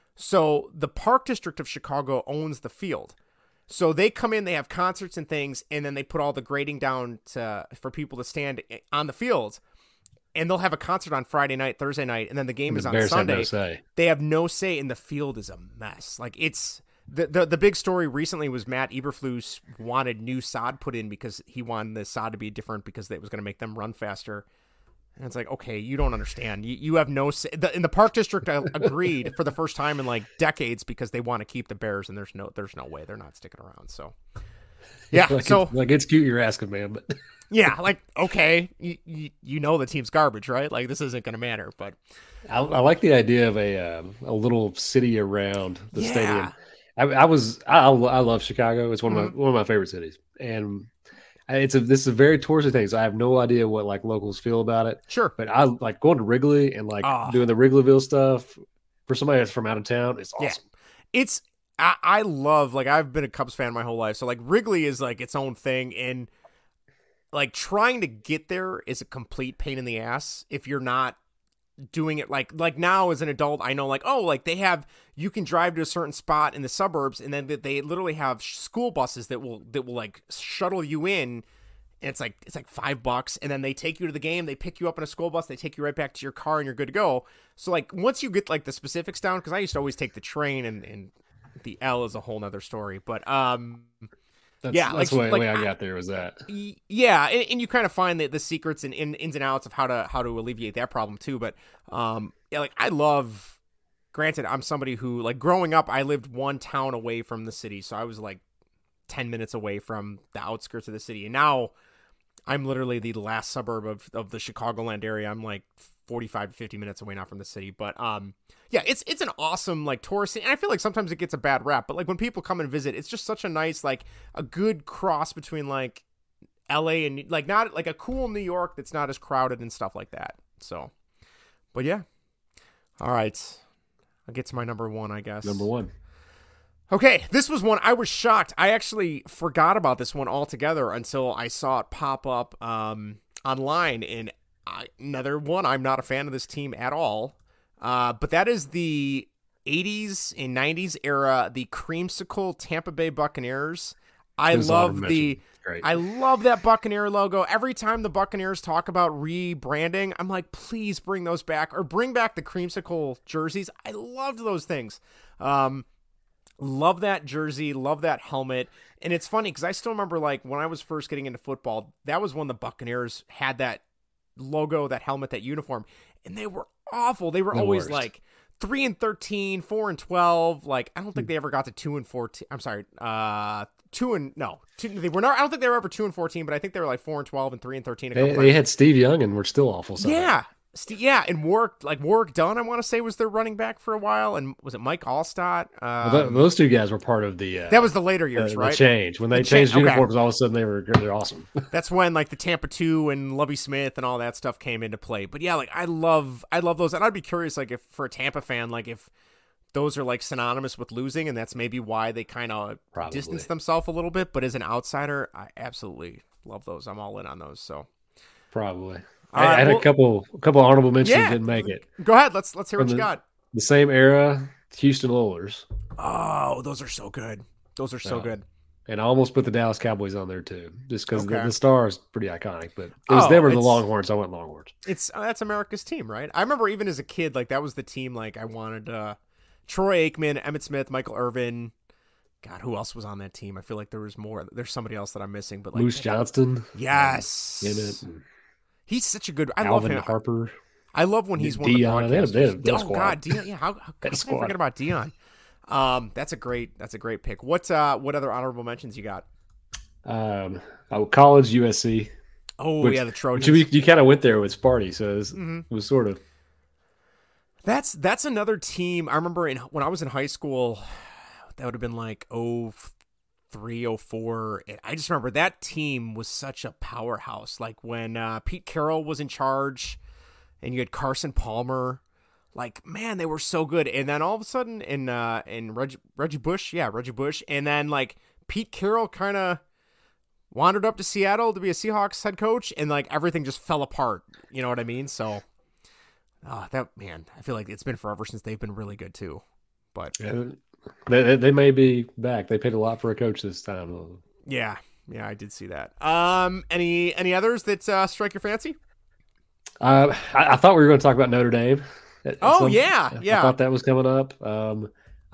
So the Park District of Chicago owns the field. So they come in, they have concerts and things, and then they put all the grading down for people to stand on the field. And they'll have a concert on Friday night, Thursday night, and then the game is on Sunday. Have no say. They have no say, and the field is a mess. Like, it's the big story recently was Matt Eberflus wanted new sod put in because he wanted the sod to be different because it was going to make them run faster. And it's like, okay, you don't understand. You have no say. In the Park District agreed for the first time in like decades because they want to keep the Bears, and there's no way they're not sticking around. So, yeah, it's cute you're asking, man, but yeah, like, okay, you know the team's garbage, right? Like, this isn't going to matter. But I like the idea of a little city around the stadium. I love Chicago. It's one of my favorite cities, and this is a very touristy thing. So I have no idea what like locals feel about it. Sure, but I like going to Wrigley and like doing the Wrigleyville stuff for somebody that's from out of town. It's awesome. Yeah. I love, like, I've been a Cubs fan my whole life, so like Wrigley is like its own thing, and like trying to get there is a complete pain in the ass if you're not doing it like now as an adult. I know, like, oh, like you can drive to a certain spot in the suburbs, and then they literally have school buses that will like shuttle you in, and it's like $5, and then they take you to the game, they pick you up in a school bus, they take you right back to your car, and you're good to go. So like once you get like the specifics down, because I used to always take the train, and the L is a whole nother story, but that's the way I got there was that. Yeah, and you kind of find the secrets and ins and outs of how to alleviate that problem too. But yeah, like I love. Granted, I'm somebody who, like, growing up, I lived one town away from the city, so I was like 10 minutes away from the outskirts of the city, and now I'm literally the last suburb of the Chicagoland area. I'm like 45 to 50 minutes away now from the city, but yeah, it's an awesome like tourist city, and I feel like sometimes it gets a bad rap, but like when people come and visit, it's just such a nice, like, a good cross between like LA and like not like a cool New York that's not as crowded and stuff like that. So, but yeah, all right, I'll get to my number one, I guess. Number one. Okay, this was one I was shocked. I actually forgot about this one altogether until I saw it pop up online, and another one, I'm not a fan of this team at all. But that is the 80s and 90s era, the creamsicle Tampa Bay Buccaneers. I love that Buccaneer logo. Every time the Buccaneers talk about rebranding, I'm like, please bring those back, or bring back the creamsicle jerseys. I loved those things. Love that jersey, love that helmet. And it's funny because I still remember, like, when I was first getting into football, that was when the Buccaneers had that logo, that helmet, that uniform, and they were awful. They were always like 3-13, 4-12. Like, I don't think they ever got to 2-14. I'm sorry, they were not. I don't think they were ever 2-14, but I think they were like 4-12 and 3-13. They had Steve Young and were still awful. Yeah, and Warwick Dunn, I want to say, was their running back for a while, and was it Mike Allstott? Those two guys were part of the. That was the later years, right? The change when they changed uniforms, all of a sudden they're awesome. That's when like the Tampa 2 and Lovie Smith and all that stuff came into play. But yeah, like I love those, and I'd be curious, like, if for a Tampa fan, like if those are like synonymous with losing, and that's maybe why they kind of distance themselves a little bit. But as an outsider, I absolutely love those. I'm all in on those. So probably. I had a couple honorable mentions didn't make it. Go ahead. Let's hear what you got. The same era, Houston Oilers. Oh, those are so good. Good. And I almost put the Dallas Cowboys on there too, just because the star is pretty iconic. But it was them or the Longhorns. I went Longhorns. That's America's team, right? I remember even as a kid, like that was the team. Like I wanted Troy Aikman, Emmitt Smith, Michael Irvin. God, who else was on that team? I feel like there was more. There's somebody else that I'm missing, but like Moose Johnston. Yes. He's such a good. I Alvin love him. Harper. I love when he's one Dion, of the broadcasters. Oh God, Dion! Yeah, how can I forget about Dion? That's a great pick. What other honorable mentions you got? College USC. Oh, yeah, the Trojans. You kind of went there with Sparty, so it was sort of. That's another team. I remember when I was in high school, that would have been like 03, 04. And I just remember that team was such a powerhouse. Like when Pete Carroll was in charge and you had Carson Palmer. Like, man, they were so good. And then all of a sudden in Reggie Bush, and then like Pete Carroll kind of wandered up to Seattle to be a Seahawks head coach, and like everything just fell apart. You know what I mean? So I feel like it's been forever since they've been really good too. But yeah, they may be back. They paid a lot for a coach this time. Yeah, I did see that. Any others that strike your fancy? I thought we were going to talk about Notre Dame. Yeah. I thought that was coming up. I'm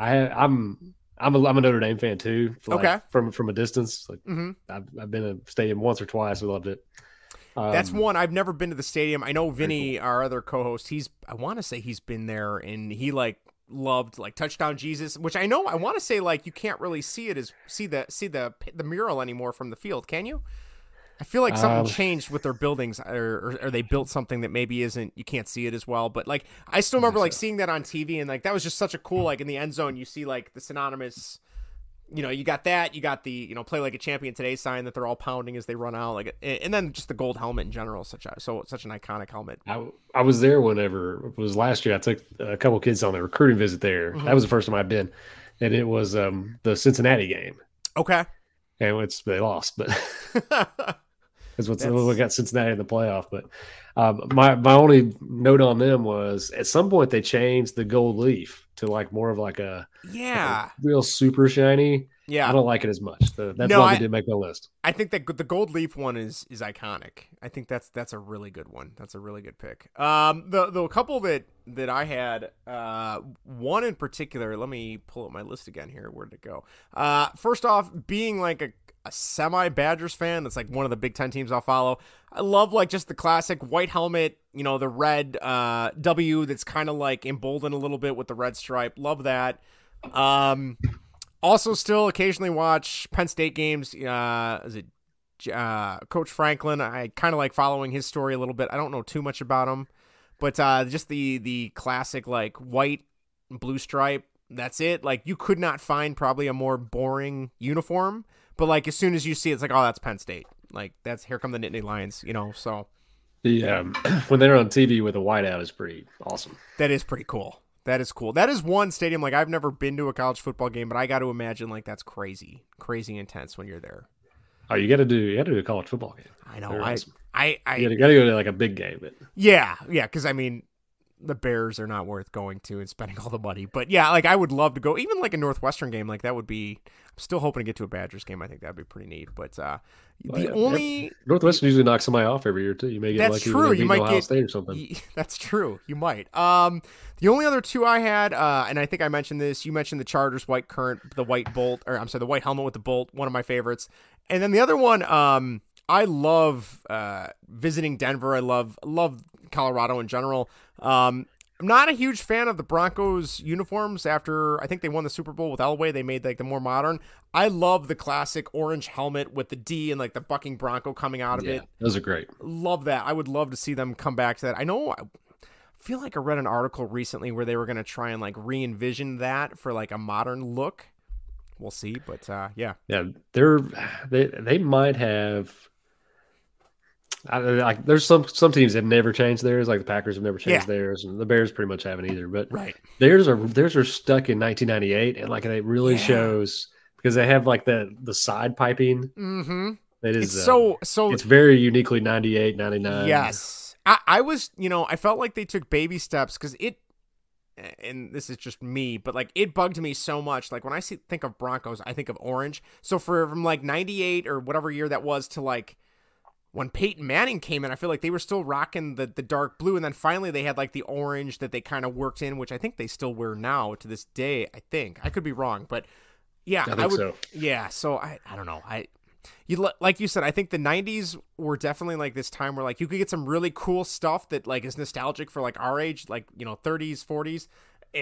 a Notre Dame fan too. From a distance. Like, I've been to stadium once or twice. We loved it. That's one. I've never been to the stadium. I know Vinny, cool. Our other co-host, I want to say he's been there, and he like loved like Touchdown Jesus, which I want to say like you can't really see the mural anymore from the field, can you? I feel like something changed with their buildings, or they built something that maybe isn't. You can't see it as well, but like I still remember like seeing that on TV, and like that was just such a cool, like in the end zone you see like the synonymous. You got that. You got the play like a champion today sign that they're all pounding as they run out, like, and then just the gold helmet in general, such an iconic helmet. I was there whenever it was last year. I took a couple kids on a recruiting visit there. Mm-hmm. That was the first time I'd been, and it was the Cincinnati game. Okay, and they lost, but that's what got Cincinnati in the playoff. But my only note on them was at some point they changed the gold leaf to like more of like a real super shiny. Yeah, I don't like it as much. That's why they didn't make my list. I think that the gold leaf one is iconic. I think that's a really good one. That's a really good pick. The couple that I had, one in particular. Let me pull up my list again here. Where did it go? First off, being like a semi Badgers fan, that's like one of the Big Ten teams I'll follow. I love like just the classic white helmet, the red W that's kind of like emboldened a little bit with the red stripe. Love that. Also still occasionally watch Penn State games. Coach Franklin? I kind of like following his story a little bit. I don't know too much about him, but just the classic like white and blue stripe. That's it. Like you could not find probably a more boring uniform. But like as soon as you see it, it's like, oh, that's Penn State. Like here come the Nittany Lions, So the when they're on TV with a whiteout is pretty awesome. That is pretty cool. That is cool. That is one stadium like I've never been to a college football game, but I got to imagine like that's crazy intense when you're there. Oh, you got to do a college football game. I know. Awesome. I you got to go to like a big game. But yeah, because I mean. The Bears are not worth going to and spending all the money. But yeah, like I would love to go, even like a Northwestern game, like that would be, I'm still hoping to get to a Badgers game. I think that'd be pretty neat. But Northwestern usually knocks somebody off every year too. You may get lucky. True. You might Ohio State or something. That's true. You might. The only other two I had, and I think I mentioned this, you mentioned the Chargers white current, the white bolt, or I'm sorry, the white helmet with the bolt, one of my favorites. And then the other one, I love visiting Denver. I love Colorado in general. I'm not a huge fan of the Broncos uniforms after I think they won the Super Bowl with Elway. They made like the more modern. I love the classic orange helmet with the D and like the bucking Bronco coming out of it. Those are great. Love that. I would love to see them come back to that. I feel like I read an article recently where they were going to try and like re-envision that for like a modern look. We'll see, but yeah. Yeah, they might have. There's some teams that have never changed theirs, like the Packers have never changed theirs, and the Bears pretty much haven't either. But theirs are stuck in 1998, and like it really shows because they have like the side piping. Mm-hmm. That is it's it's very uniquely 98, 99. Yes, I was I felt like they took baby steps because it. And this is just me, but like it bugged me so much. Like when I think of Broncos, I think of orange. So from like 98 or whatever year that was to like. When Peyton Manning came in, I feel like they were still rocking the dark blue, and then finally they had like the orange that they kind of worked in, which I think they still wear now to this day. I think I could be wrong, but yeah, I would. So. Yeah, so I don't know. Like you said, I think the 90s were definitely like this time where like you could get some really cool stuff that like is nostalgic for like our age, like 30s, 40s,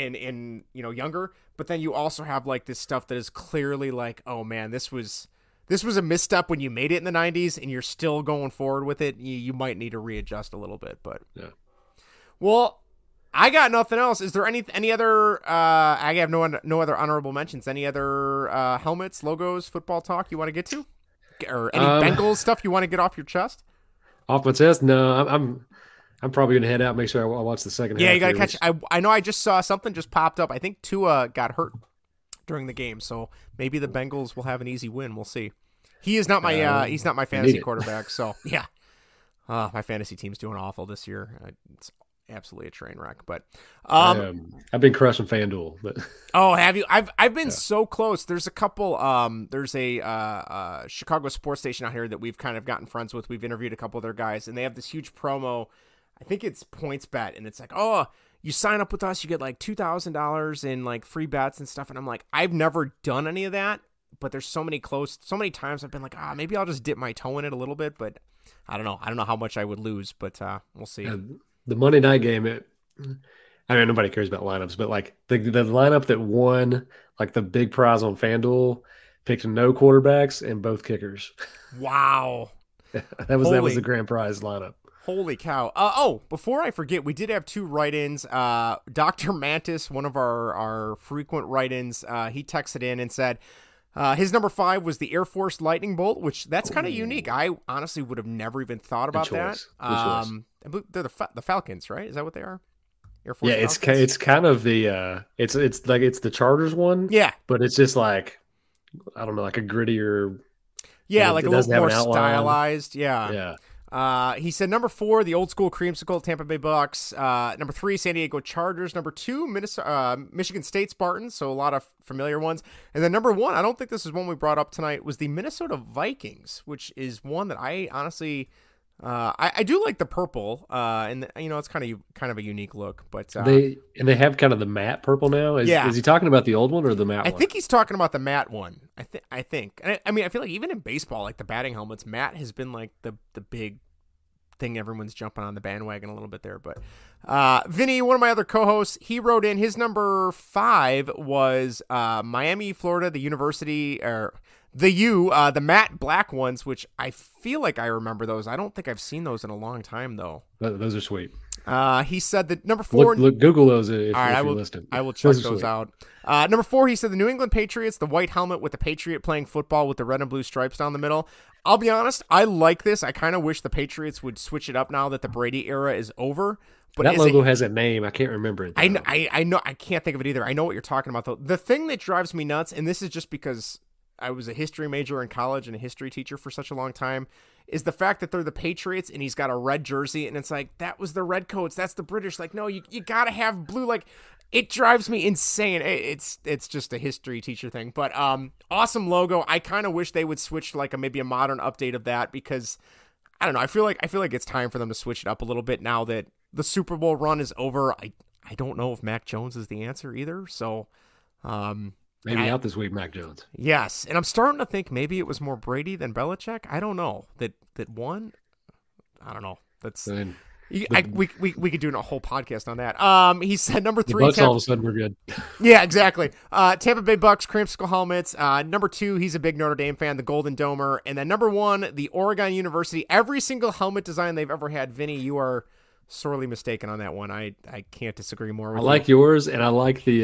and younger. But then you also have like this stuff that is clearly like, oh man, this was this was a misstep when you made it in the 90s and you're still going forward with it, you might need to readjust a little bit. But yeah. Well, I got nothing else. Is there any other? I have no other honorable mentions. Any other helmets, logos, football talk you want to get to, or any Bengals stuff you want to get off your chest? Off my chest? No, I'm probably gonna head out and make sure I watch the second half. Yeah, you gotta catch. I know. I just saw something just popped up. I think Tua got hurt during the game, so maybe the Bengals will have an easy win. We'll see. He is not my he's not my fantasy quarterback. So yeah, my fantasy team's doing awful this year. It's absolutely a train wreck. But I've been crushing FanDuel. But oh, have you? I've been so close. There's a couple. There's a Chicago sports station out here that we've kind of gotten friends with. We've interviewed a couple of their guys, and they have this huge promo. I think it's PointsBet, and it's like, oh, you sign up with us, you get like $2,000 in like free bets and stuff. And I'm like, I've never done any of that, but there's so many times I've been like, maybe I'll just dip my toe in it a little bit, but I don't know. I don't know how much I would lose, but we'll see. The Monday night game, I mean, nobody cares about lineups, but like the lineup that won like the big prize on FanDuel picked no quarterbacks and both kickers. Wow. that was the grand prize lineup. Holy cow. Before I forget, we did have 2 write-ins. Dr. Mantis, one of our frequent write-ins, he texted in and said his number 5 was the Air Force Lightning Bolt, which that's kind of unique. I honestly would have never even thought about that. They're the Falcons, right? Is that what they are? Air Force Falcons? It's kind of the it's like it's the Chargers one. Yeah. But it's just like, I don't know, like a grittier. Yeah, like a little more stylized. Yeah. Yeah. He said number 4, the old school creamsicle, Tampa Bay Bucks. Number 3, San Diego Chargers. Number 2, Michigan State Spartans. So a lot of familiar ones. And then number 1, I don't think this is one we brought up tonight, was the Minnesota Vikings, which is one that I honestly, I do like the purple. And it's kind of a unique look, but they have kind of the matte purple now. Is he talking about the old one or the matte one? I think he's talking about the matte one. I think. I mean, I feel like even in baseball, like the batting helmets, matte has been like the big thing. Everyone's jumping on the bandwagon a little bit there. But Vinny, one of my other co-hosts, he wrote in his number 5 was Miami, Florida, the University, or the matte black ones, which I feel like I remember those. I don't think I've seen those in a long time though. Those are sweet. He said that number 4. Look, Google those if all right, you're listening. I will check those out. Number 4, he said the New England Patriots, the white helmet with the Patriot playing football with the red and blue stripes down the middle. I'll be honest, I like this. I kind of wish the Patriots would switch it up now that the Brady era is over. But that logo has a name. I can't remember it. I know. I can't think of it either. I know what you're talking about though. The thing that drives me nuts, and this is just because I was a history major in college and a history teacher for such a long time, is the fact that they're the Patriots and he's got a red jersey and it's like, that was the Redcoats, that's the British. Like, no, you got to have blue. Like, it drives me insane. It's just a history teacher thing. But awesome logo. I kind of wish they would switch to like maybe a modern update of that, because I don't know. I feel like it's time for them to switch it up a little bit now that the Super Bowl run is over. I don't know if Mac Jones is the answer either. So maybe out this week, Mac Jones. Yes, and I'm starting to think maybe it was more Brady than Belichick. I don't know that won. I don't know. That's we could do a whole podcast on that. He said number 3. The Bucks all of a sudden we're good. Yeah, exactly. Tampa Bay Bucks creamsicle helmets. Number 2, he's a big Notre Dame fan, the Golden Domer, and then number 1, the Oregon University. Every single helmet design they've ever had. Vinny, you are sorely mistaken on that one. I can't disagree more with you. I like yours, and I like the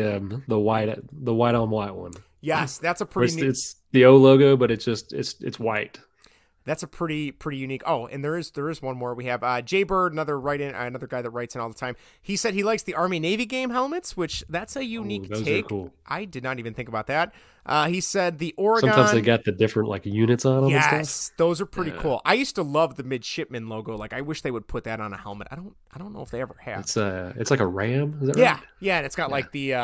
white on white one. Yes, that's a pretty it's the O logo, but it's white. That's a pretty unique. Oh, and there is one more. We have Jay Bird, another guy that writes in all the time. He said he likes the Army Navy game helmets, which that's a unique those take. Are cool. I did not even think about that. He said the Oregon. Sometimes they got the different like units on them. Yes, and stuff. Those are pretty cool. I used to love the midshipman logo. Like, I wish they would put that on a helmet. I don't know if they ever have. It's like a ram. Is that right? Yeah, and it's got like the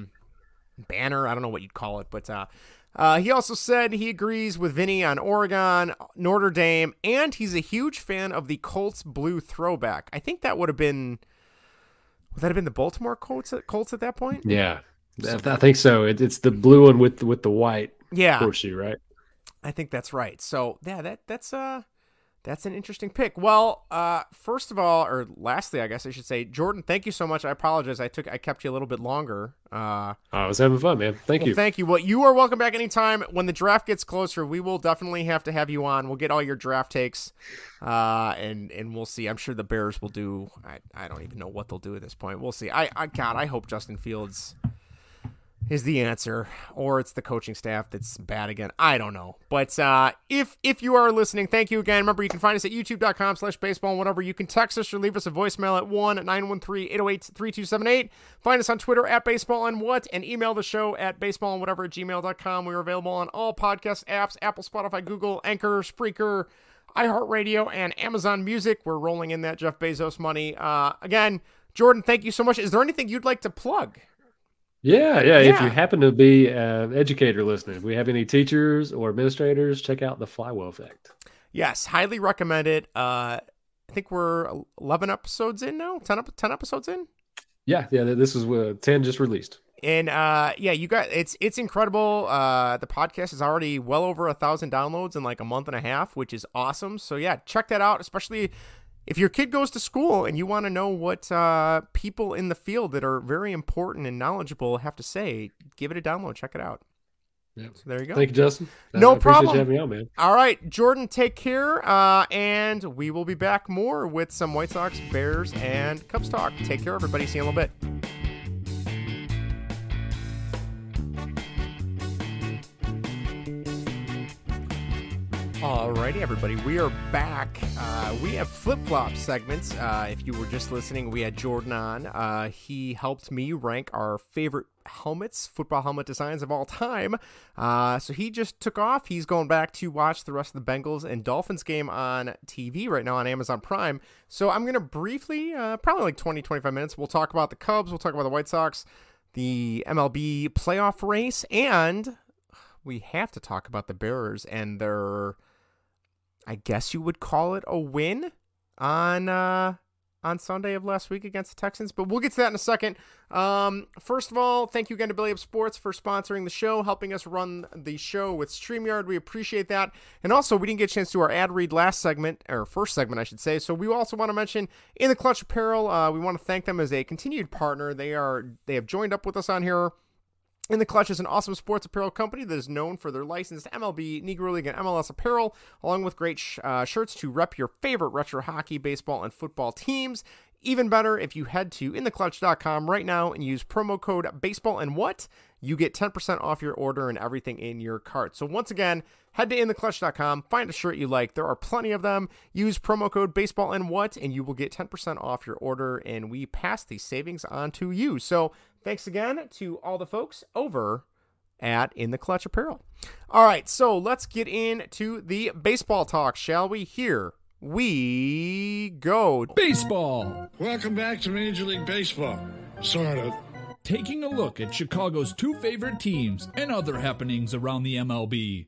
banner. I don't know what you'd call it, but he also said he agrees with Vinny on Oregon, Notre Dame, and he's a huge fan of the Colts blue throwback. I think that would have been the Baltimore Colts at that point? Yeah, I think so. It's the blue one with the white horseshoe, right? I think that's right. So yeah, That's an interesting pick. Well, first of all, or lastly, I guess I should say, Jordan, thank you so much. I apologize. I kept you a little bit longer. I was having fun, man. Thank you. Thank you. Well, you are welcome back anytime. When the draft gets closer, we will definitely have to have you on. We'll get all your draft takes, and we'll see. I'm sure the Bears will do. I don't even know what they'll do at this point. We'll see. I hope Justin Fields is the answer, or it's the coaching staff that's bad again. I don't know. But if you are listening, thank you again. Remember, you can find us at youtube.com/baseball and whatever. You can text us or leave us a voicemail at 1-913-808-3278. Find us on Twitter at baseballandwhat, and email the show at baseballandwhatever@gmail.com. We are available on all podcast apps, Apple, Spotify, Google, Anchor, Spreaker, iHeartRadio, and Amazon Music. We're rolling in that Jeff Bezos money. Again, Jordan, thank you so much. Is there anything you'd like to plug? Yeah. If you happen to be an educator listening, if we have any teachers or administrators, check out The Flywheel Effect. Yes, highly recommend it. I think we're 11 episodes in now, 10 episodes in. Yeah. This is 10 just released. And you got it's incredible. The podcast is already well over 1,000 downloads in like a month and a half, which is awesome. So yeah, check that out, especially if your kid goes to school and you want to know what people in the field that are very important and knowledgeable have to say, give it a download. Check it out. Yeah. So there you go. Thank you, Justin. No I problem. Appreciate you having me on, man. All right, Jordan, take care. And we will be back more with some White Sox, Bears, and Cubs talk. Take care, everybody. See you in a little bit. Alrighty, everybody, we are back. We have flip-flop segments. If you were just listening, we had Jordan on. He helped me rank our favorite helmets, football helmet designs of all time. So he just took off. He's going back to watch the rest of the Bengals and Dolphins game on TV right now on Amazon Prime. So I'm going to briefly, probably like 20, 25 minutes, we'll talk about the Cubs, we'll talk about the White Sox, the MLB playoff race, and we have to talk about the Bears and their, I guess you would call it a win on Sunday of last week against the Texans, but we'll get to that in a second. First of all, thank you again to Belly Up Sports for sponsoring the show, helping us run the show with StreamYard. We appreciate that. And also, we didn't get a chance to do our ad read last segment, or first segment, I should say. So we also want to mention In the Clutch Apparel. We want to thank them as a continued partner. They have joined up with us on here. In the Clutch is an awesome sports apparel company that is known for their licensed MLB, Negro League, and MLS apparel, along with great shirts to rep your favorite retro hockey, baseball, and football teams. Even better, if you head to intheclutch.com right now and use promo code BASEBALLANDWHAT, you get 10% off your order and everything in your cart. So once again, head to intheclutch.com, find a shirt you like. There are plenty of them. Use promo code BASEBALLANDWHAT, and you will get 10% off your order, and we pass these savings on to you. So thanks again to all the folks over at In the Clutch Apparel. All right, so let's get into the baseball talk, shall we? Here we go. Baseball. Welcome back to Major League Baseball. Sort of. Taking a look at Chicago's two favorite teams and other happenings around the MLB.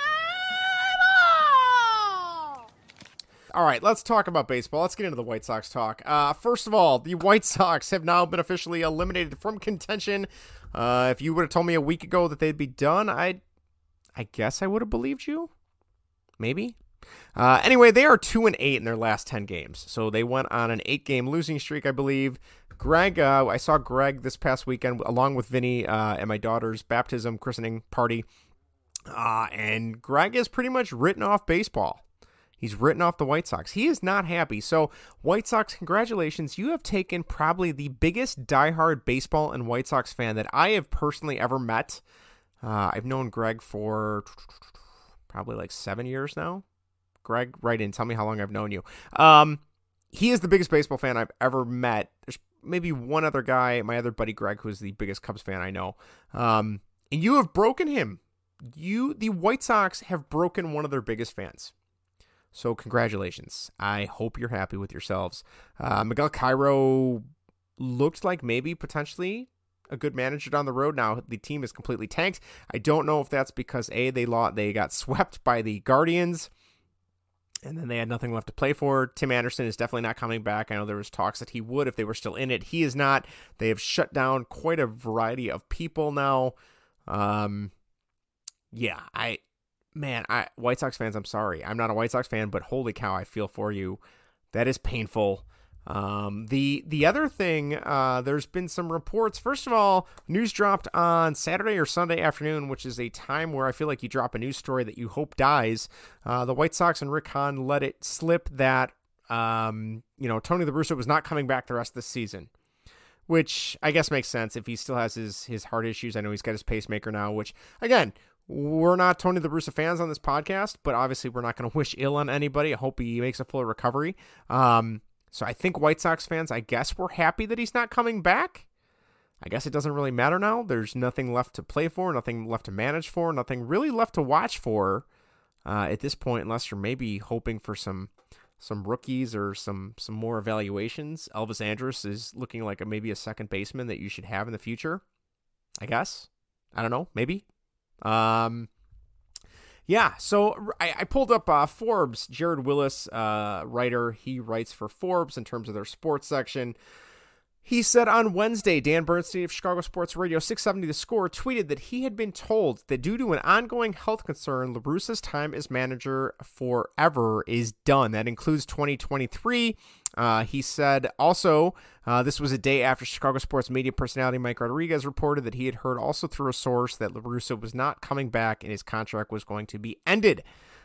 All right, let's talk about baseball. Let's get into the White Sox talk. First of all, the White Sox have now been officially eliminated from contention. If you would have told me a week ago that they'd be done, I guess I would have believed you. Maybe. Anyway, they are 2-8 in their last 10 games. So they went on an 8-game losing streak, I believe. Greg, I saw Greg this past weekend along with Vinny at my daughter's baptism christening party. And Greg has pretty much written off baseball. He's written off the White Sox. He is not happy. So, White Sox, congratulations. You have taken probably the biggest diehard baseball and White Sox fan that I have personally ever met. I've known Greg for probably like 7 years now. Greg, write in. Tell me how long I've known you. He is the biggest baseball fan I've ever met. There's maybe one other guy, my other buddy Greg, who is the biggest Cubs fan I know. And you have broken him. The White Sox have broken one of their biggest fans. So congratulations. I hope you're happy with yourselves. Miguel Cairo looked like maybe potentially a good manager down the road. Now the team is completely tanked. I don't know if that's because they got swept by the Guardians and then they had nothing left to play for. Tim Anderson is definitely not coming back. I know there was talks that he would if they were still in it. He is not. They have shut down quite a variety of people now. man, White Sox fans, I'm sorry. I'm not a White Sox fan, but holy cow, I feel for you. That is painful. The other thing, there's been some reports. First of all, news dropped on Saturday or Sunday afternoon, which is a time where I feel like you drop a news story that you hope dies. The White Sox and Rick Hahn let it slip that, Tony La Russa was not coming back the rest of the season, which I guess makes sense if he still has his heart issues. I know he's got his pacemaker now, which, again, we're not Tony La Russa fans on this podcast, but obviously we're not going to wish ill on anybody. I hope he makes a full recovery. So I think White Sox fans, I guess we're happy that he's not coming back. I guess it doesn't really matter now. There's nothing left to play for, nothing left to manage for, nothing really left to watch for at this point, unless you're maybe hoping for some rookies or some more evaluations. Elvis Andrus is looking like maybe a second baseman that you should have in the future, I guess. I don't know, maybe. Yeah, so I pulled up Forbes. Jared Willis, writer, he writes for Forbes in terms of their sports section. He said on Wednesday, Dan Bernstein of Chicago Sports Radio 670 The Score tweeted that he had been told that due to an ongoing health concern, La Russa's time as manager forever is done. That includes 2023. He said also, this was a day after Chicago sports media personality Mike Rodriguez reported that he had heard also through a source that La Russa was not coming back and his contract was going to be ended.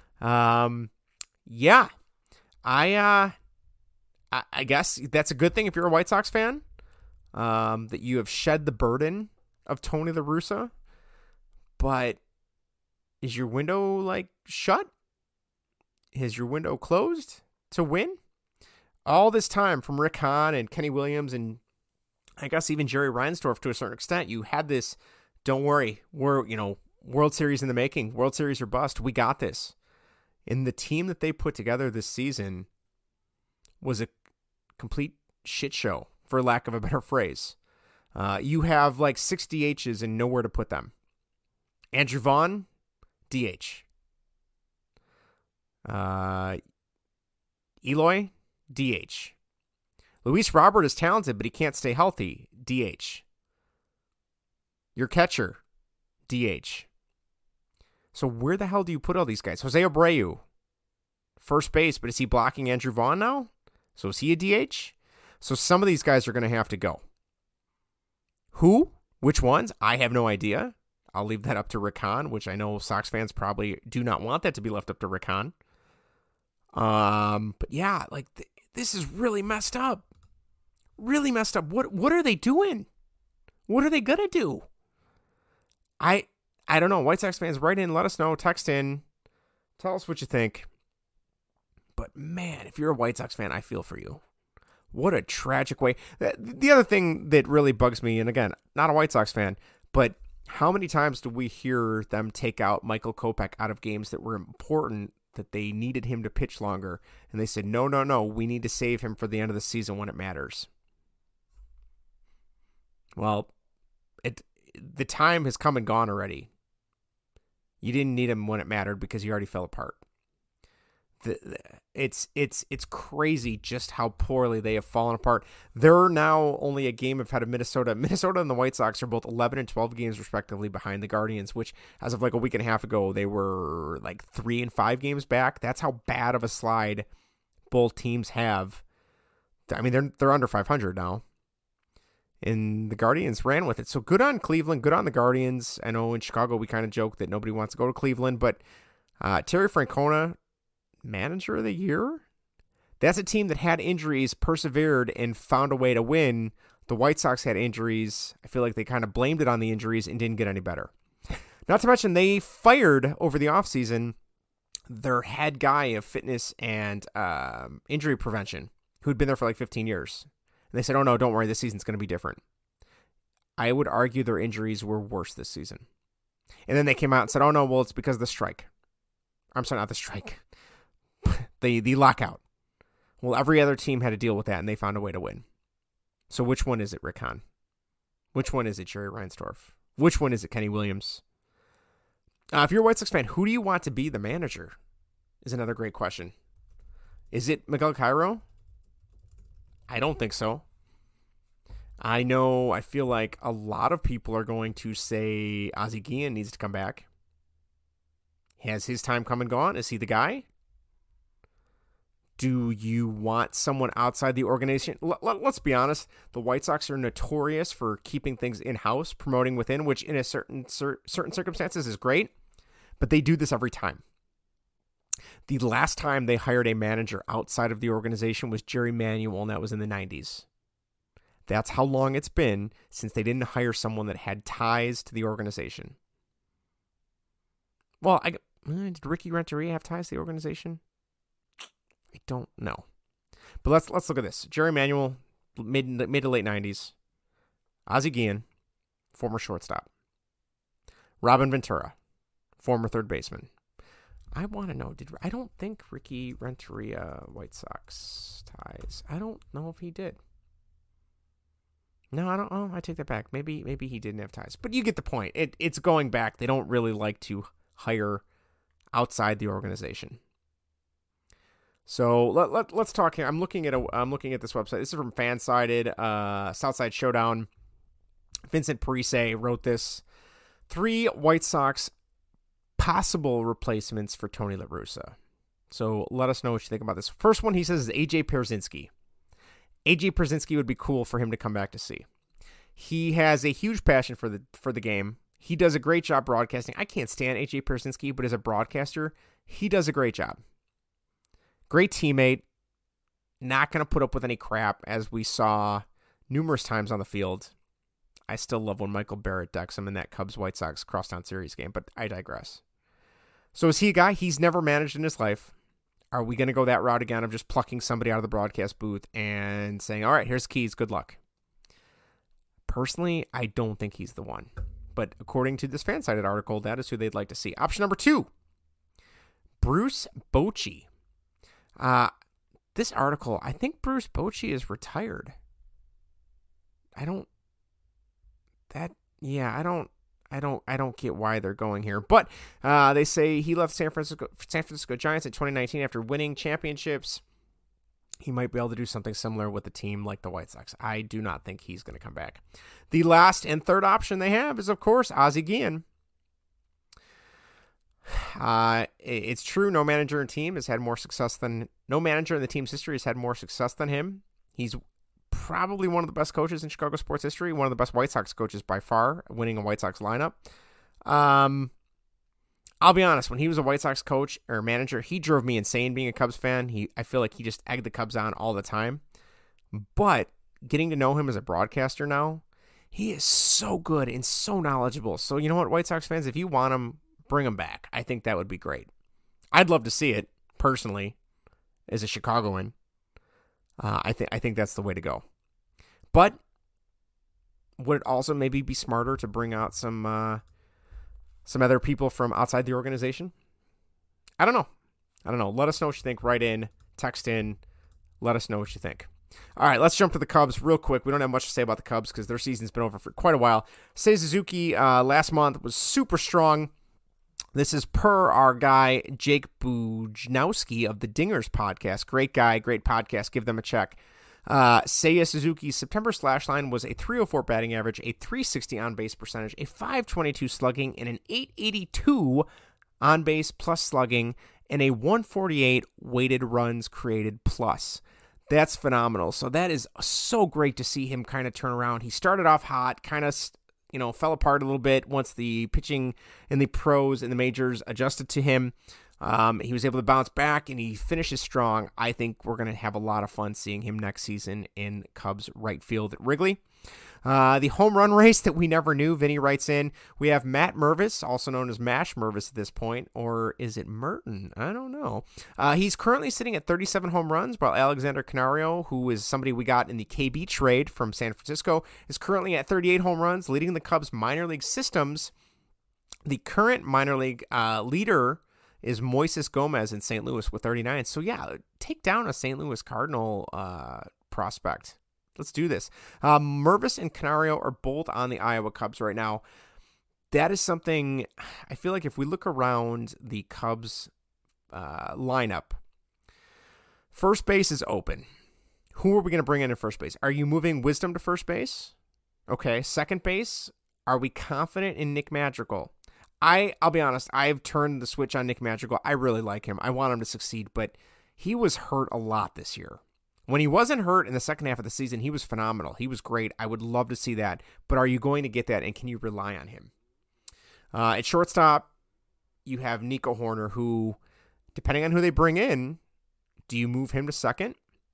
Yeah, I guess that's a good thing if you're a White Sox fan, that you have shed the burden of Tony La Russa. But is your window shut? Is your window closed to win? All this time from Rick Hahn and Kenny Williams and I guess even Jerry Reinsdorf to a certain extent, you had this, don't worry, we're, World Series in the making, World Series or bust, we got this. And the team that they put together this season was a complete shit show, for lack of a better phrase. You have 6 DHs and nowhere to put them. Andrew Vaughn, DH. Eloy, DH. Luis Robert is talented, but he can't stay healthy. DH. Your catcher. DH. So where the hell do you put all these guys? Jose Abreu. First base, but is he blocking Andrew Vaughn now? So is he a DH? So some of these guys are going to have to go. Who? Which ones? I have no idea. I'll leave that up to Rick Hahn, which I know Sox fans probably do not want that to be left up to Rick Hahn. But yeah, this is really messed up. Really messed up. What are they doing? What are they gonna do? I don't know. White Sox fans, write in, let us know, text in, tell us what you think. But man, if you're a White Sox fan, I feel for you. What a tragic way. The other thing that really bugs me, and again, not a White Sox fan, but how many times do we hear them take out Michael Kopech out of games that were important, that they needed him to pitch longer, and they said, no, we need to save him for the end of the season when it matters. Well, the time has come and gone already. You didn't need him when it mattered because he already fell apart. It's crazy just how poorly they have fallen apart. They're now only a game ahead of Minnesota. Minnesota and the White Sox are both 11 and 12 games respectively behind the Guardians, which as of a week and a half ago, they were 3 and 5 games back. That's how bad of a slide both teams have. I mean, they're under 500 now. And the Guardians ran with it. So good on Cleveland, good on the Guardians. I know in Chicago we kind of joke that nobody wants to go to Cleveland, but Terry Francona, Manager of the Year? That's a team that had injuries, persevered, and found a way to win. The White Sox had injuries. I feel like they kind of blamed it on the injuries and didn't get any better. Not to mention they fired over the offseason their head guy of fitness and injury prevention, who'd been there for 15 years. And they said, oh no, don't worry, this season's going to be different. I would argue their injuries were worse this season. And then they came out and said, oh no, well, it's because of the strike. I'm sorry, not the strike. the lockout. Well, every other team had to deal with that, and they found a way to win. So which one is it, Rick Hahn? Which one is it, Jerry Reinsdorf? Which one is it, Kenny Williams? If you're a White Sox fan, who do you want to be the manager? Is another great question. Is it Miguel Cairo? I don't think so. I feel like a lot of people are going to say Ozzie Guillen needs to come back. Has his time come and gone? Is he the guy? Do you want someone outside the organization? Let's be honest. The White Sox are notorious for keeping things in-house, promoting within, which in a certain circumstances is great. But they do this every time. The last time they hired a manager outside of the organization was Jerry Manuel, and that was in the 90s. That's how long it's been since they didn't hire someone that had ties to the organization. Well, did Ricky Renteria have ties to the organization? I don't know. But let's look at this. Jerry Manuel, mid to late 90s. Ozzie Guillen, former shortstop. Robin Ventura, former third baseman. I want to know, I don't think Ricky Renteria White Sox ties. I don't know if he did. No, I don't. Oh, I take that back. Maybe he didn't have ties. But you get the point. It's going back. They don't really like to hire outside the organization. So let's talk here. I'm looking at this website. This is from Fansided, Southside Showdown. Vincent Parise wrote this. 3 White Sox possible replacements for Tony La Russa. So let us know what you think about this. First one he says is AJ Pierzynski. AJ Pierzynski would be cool for him to come back to see. He has a huge passion for the game. He does a great job broadcasting. I can't stand AJ Pierzynski, but as a broadcaster, he does a great job. Great teammate. Not going to put up with any crap, as we saw numerous times on the field. I still love when Michael Barrett decks him in that Cubs-White Sox crosstown series game, but I digress. So is he a guy he's never managed in his life? Are we going to go that route again of just plucking somebody out of the broadcast booth and saying, all right, here's keys, good luck? Personally, I don't think he's the one. But according to this Fansided article, that is who they'd like to see. Option number 2, Bruce Bochy. This article, I think Bruce Bochy is retired. I don't get why they're going here. But they say he left San Francisco Giants in 2019 after winning championships. He might be able to do something similar with a team like the White Sox. I do not think he's going to come back. The last and third option they have is, of course, Ozzie Guillen. It's true, no manager in the team's history has had more success than him. He's probably one of the best coaches in Chicago sports history, one of the best White Sox coaches by far, winning a White Sox lineup. I'll be honest, when he was a White Sox coach or manager, he drove me insane being a Cubs fan. I feel like he just egged the Cubs on all the time. But getting to know him as a broadcaster now, he is so good and so knowledgeable. So you know what, White Sox fans, if you want him, bring him back. I think that would be great. I'd love to see it, personally, as a Chicagoan. I think that's the way to go. But would it also maybe be smarter to bring out some other people from outside the organization? I don't know. Let us know what you think. Write in, text in. Let us know what you think. All right, let's jump to the Cubs real quick. We don't have much to say about the Cubs because their season's been over for quite a while. Seiya Suzuki last month was super strong. This is per our guy, Jake Bujnowski of the Dingers podcast. Great guy, great podcast. Give them a check. Seiya Suzuki's September slash line was a .304 batting average, a .360 on-base percentage, a .522 slugging, and an .882 on-base plus slugging, and a .148 weighted runs created plus. That's phenomenal. So that is so great to see him kind of turn around. He started off hot, kind of fell apart a little bit once the pitching in the pros and the majors adjusted to him. He was able to bounce back, and he finishes strong. I think we're going to have a lot of fun seeing him next season in Cubs right field at Wrigley. The home run race that we never knew, Vinny writes in, we have Matt Mervis, also known as Mash Mervis at this point, or is it Merton? I don't know. He's currently sitting at 37 home runs, while Alexander Canario, who is somebody we got in the KB trade from San Francisco, is currently at 38 home runs, leading the Cubs minor league systems. The current minor league leader is Moises Gomez in St. Louis with 39. So yeah, take down a St. Louis Cardinal prospect. Let's do this. Mervis and Canario are both on the Iowa Cubs right now. That is something I feel like if we look around the Cubs lineup, first base is open. Who are we going to bring in at first base? Are you moving Wisdom to first base? Okay. Second base, are we confident in Nick Madrigal? I'll be honest, I've turned the switch on Nick Madrigal. I really like him. I want him to succeed, but he was hurt a lot this year. When he wasn't hurt in the second half of the season, he was phenomenal. He was great. I would love to see that. But are you going to get that, and can you rely on him? At shortstop, you have Nico Horner, who, depending on who they bring in, do you move him to second?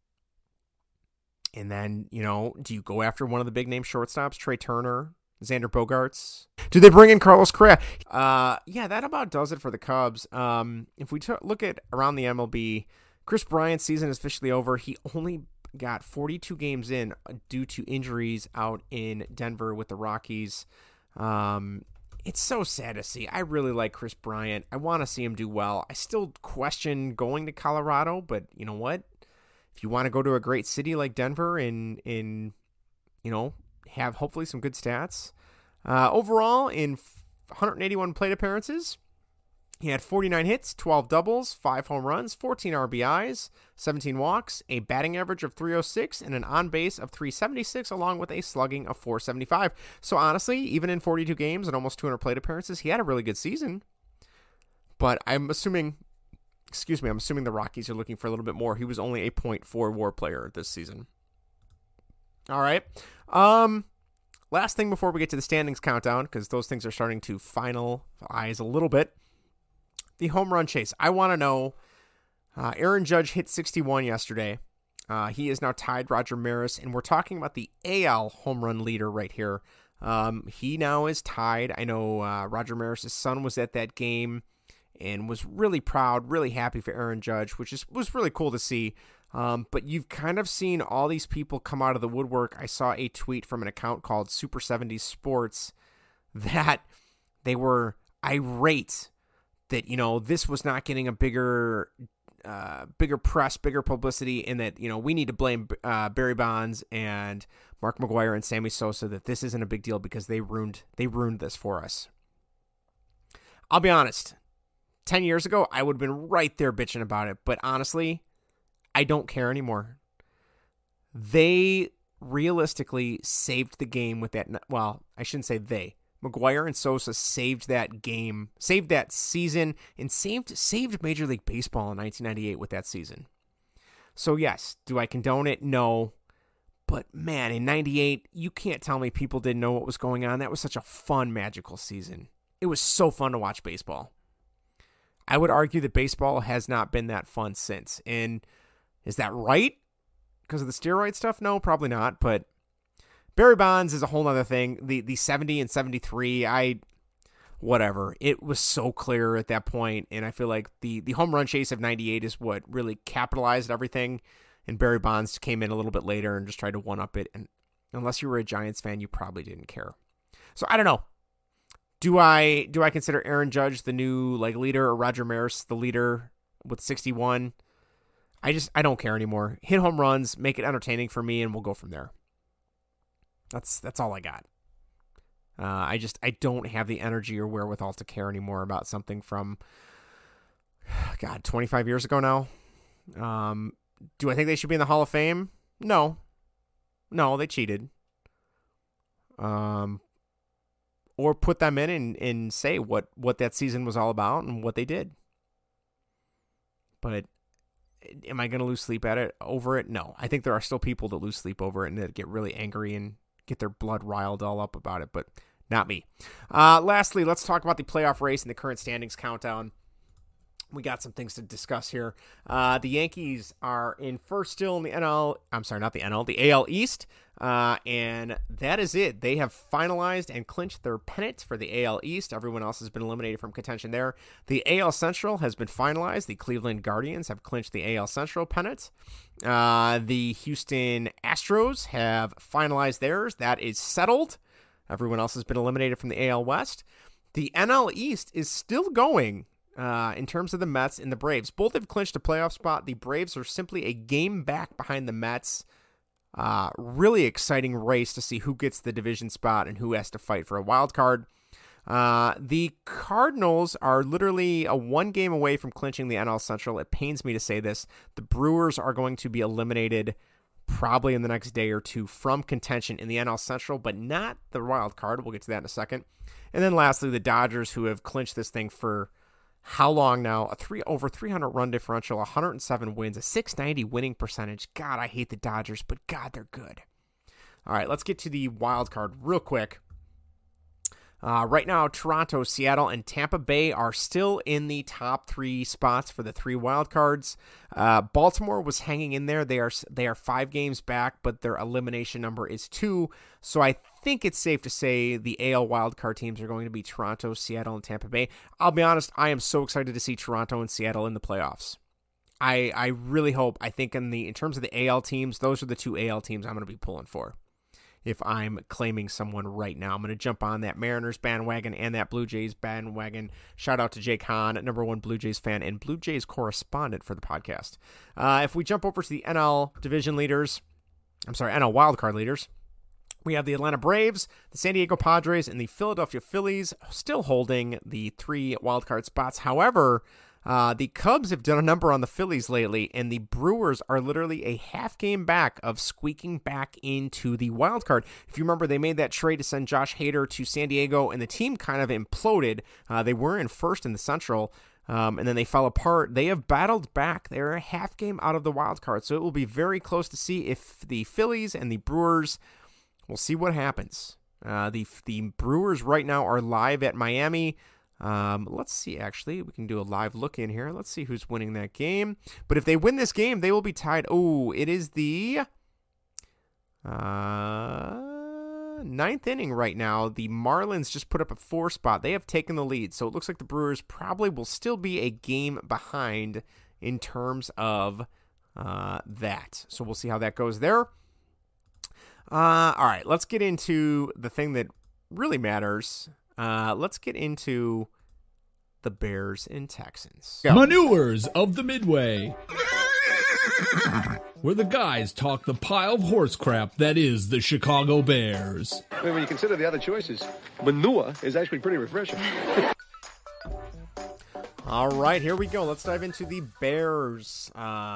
And then, do you go after one of the big-name shortstops, Trey Turner, Xander Bogaerts? Do they bring in Carlos Correa? Yeah, that about does it for the Cubs. If we look at around the MLB, Chris Bryant's season is officially over. He only got 42 games in due to injuries out in Denver with the Rockies. It's so sad to see. I really like Chris Bryant. I want to see him do well. I still question going to Colorado, but you know what? If you want to go to a great city like Denver and have hopefully some good stats. Overall, in 181 plate appearances, he had 49 hits, 12 doubles, 5 home runs, 14 RBIs, 17 walks, a batting average of .306, and an on-base of .376, along with a slugging of .475. So honestly, even in 42 games and almost 200 plate appearances, he had a really good season. But I'm assuming the Rockies are looking for a little bit more. He was only a .4 WAR player this season. All right. Last thing before we get to the standings countdown, because those things are starting to finalize a little bit. The home run chase. I want to know, Aaron Judge hit 61 yesterday. He is now tied Roger Maris, and we're talking about the AL home run leader right here. He now is tied. I know Roger Maris' son was at that game and was really proud, really happy for Aaron Judge, which was really cool to see. But you've kind of seen all these people come out of the woodwork. I saw a tweet from an account called Super 70s Sports that they were irate that, this was not getting a bigger press, bigger publicity, and that, we need to blame Barry Bonds and Mark McGwire and Sammy Sosa, that this isn't a big deal because they ruined this for us. I'll be honest. 10 years ago, I would have been right there bitching about it. But honestly, I don't care anymore. They realistically saved the game with that. Well, I shouldn't say they. McGwire and Sosa saved that game, saved that season, and saved Major League Baseball in 1998 with that season. So yes, do I condone it? No. But man, in 98, you can't tell me people didn't know what was going on. That was such a fun, magical season. It was so fun to watch baseball. I would argue that baseball has not been that fun since. And is that right? Because of the steroid stuff? No, probably not. But Barry Bonds is a whole other thing. The 70 and 73, whatever. It was so clear at that point, and I feel like the home run chase of 98 is what really capitalized everything, and Barry Bonds came in a little bit later and just tried to one-up it, and unless you were a Giants fan, you probably didn't care. So I don't know. Do I consider Aaron Judge the new leader, or Roger Maris the leader with 61? I don't care anymore. Hit home runs, make it entertaining for me, and we'll go from there. That's all I got. I don't have the energy or wherewithal to care anymore about something from, 25 years ago now. Do I think they should be in the Hall of Fame? No, they cheated. Or put them in and say what that season was all about and what they did. But am I going to lose sleep over it? No. I think there are still people that lose sleep over it and that get really angry and get their blood riled all up about it, but not me. Lastly, let's talk about the playoff race and the current standings countdown. We got some things to discuss here. The Yankees are in first still in the NL. I'm sorry, not the NL, the AL East. And that is it. They have finalized and clinched their pennant for the AL East. Everyone else has been eliminated from contention there. The AL Central has been finalized. The Cleveland Guardians have clinched the AL Central pennant. The Houston Astros have finalized theirs. That is settled. Everyone else has been eliminated from the AL West. The NL East is still going. In terms of the Mets and the Braves, both have clinched a playoff spot. The Braves are simply a game back behind the Mets. Really exciting race to see who gets the division spot and who has to fight for a wild card. The Cardinals are literally a one game away from clinching the NL Central. It pains me to say this. The Brewers are going to be eliminated probably in the next day or two from contention in the NL Central, but not the wild card. We'll get to that in a second. And then lastly, the Dodgers, who have clinched this thing for how long now? Over 300 run differential, 107 wins, a 690 winning percentage. God, I hate the Dodgers, but God, they're good. All right, let's get to the wild card real quick. Right now, Toronto, Seattle, and Tampa Bay are still in the top 3 spots for the 3 wild cards. Baltimore was hanging in there. They are 5 games back, but their elimination number is 2. So I think it's safe to say the AL wild card teams are going to be Toronto, Seattle, and Tampa Bay. I'll be honest, I am so excited to see Toronto and Seattle in the playoffs. I really hope. I think in terms of the AL teams, those are the 2 AL teams I'm going to be pulling for. If I'm claiming someone right now, I'm going to jump on that Mariners bandwagon and that Blue Jays bandwagon. Shout out to Jake Hahn, #1 Blue Jays fan and Blue Jays correspondent for the podcast. If we jump over to the NL wildcard leaders, we have the Atlanta Braves, the San Diego Padres, and the Philadelphia Phillies still holding the 3 wildcard spots. However, the Cubs have done a number on the Phillies lately, and the Brewers are literally a half game back of squeaking back into the wild card. If you remember, they made that trade to send Josh Hader to San Diego, and the team kind of imploded. They were in first in the Central, and then they fell apart. They have battled back. They're a half game out of the wild card, so it will be very close to see if the Phillies and the Brewers, we'll see what happens. The Brewers right now are live at Miami. Let's see, actually, we can do a live look in here. Let's see who's winning that game. But if they win this game, they will be tied. Oh, it is the 9th inning right now. The Marlins just put up a 4 spot. They have taken the lead. So it looks like the Brewers probably will still be a game behind in terms of that. So we'll see how that goes there. All right, let's get into the thing that really matters. Let's get into the Bears and Texans. Manures of the Midway, where the guys talk the pile of horse crap that is the Chicago Bears. When you consider the other choices, manure is actually pretty refreshing. All right, here we go. Let's dive into the Bears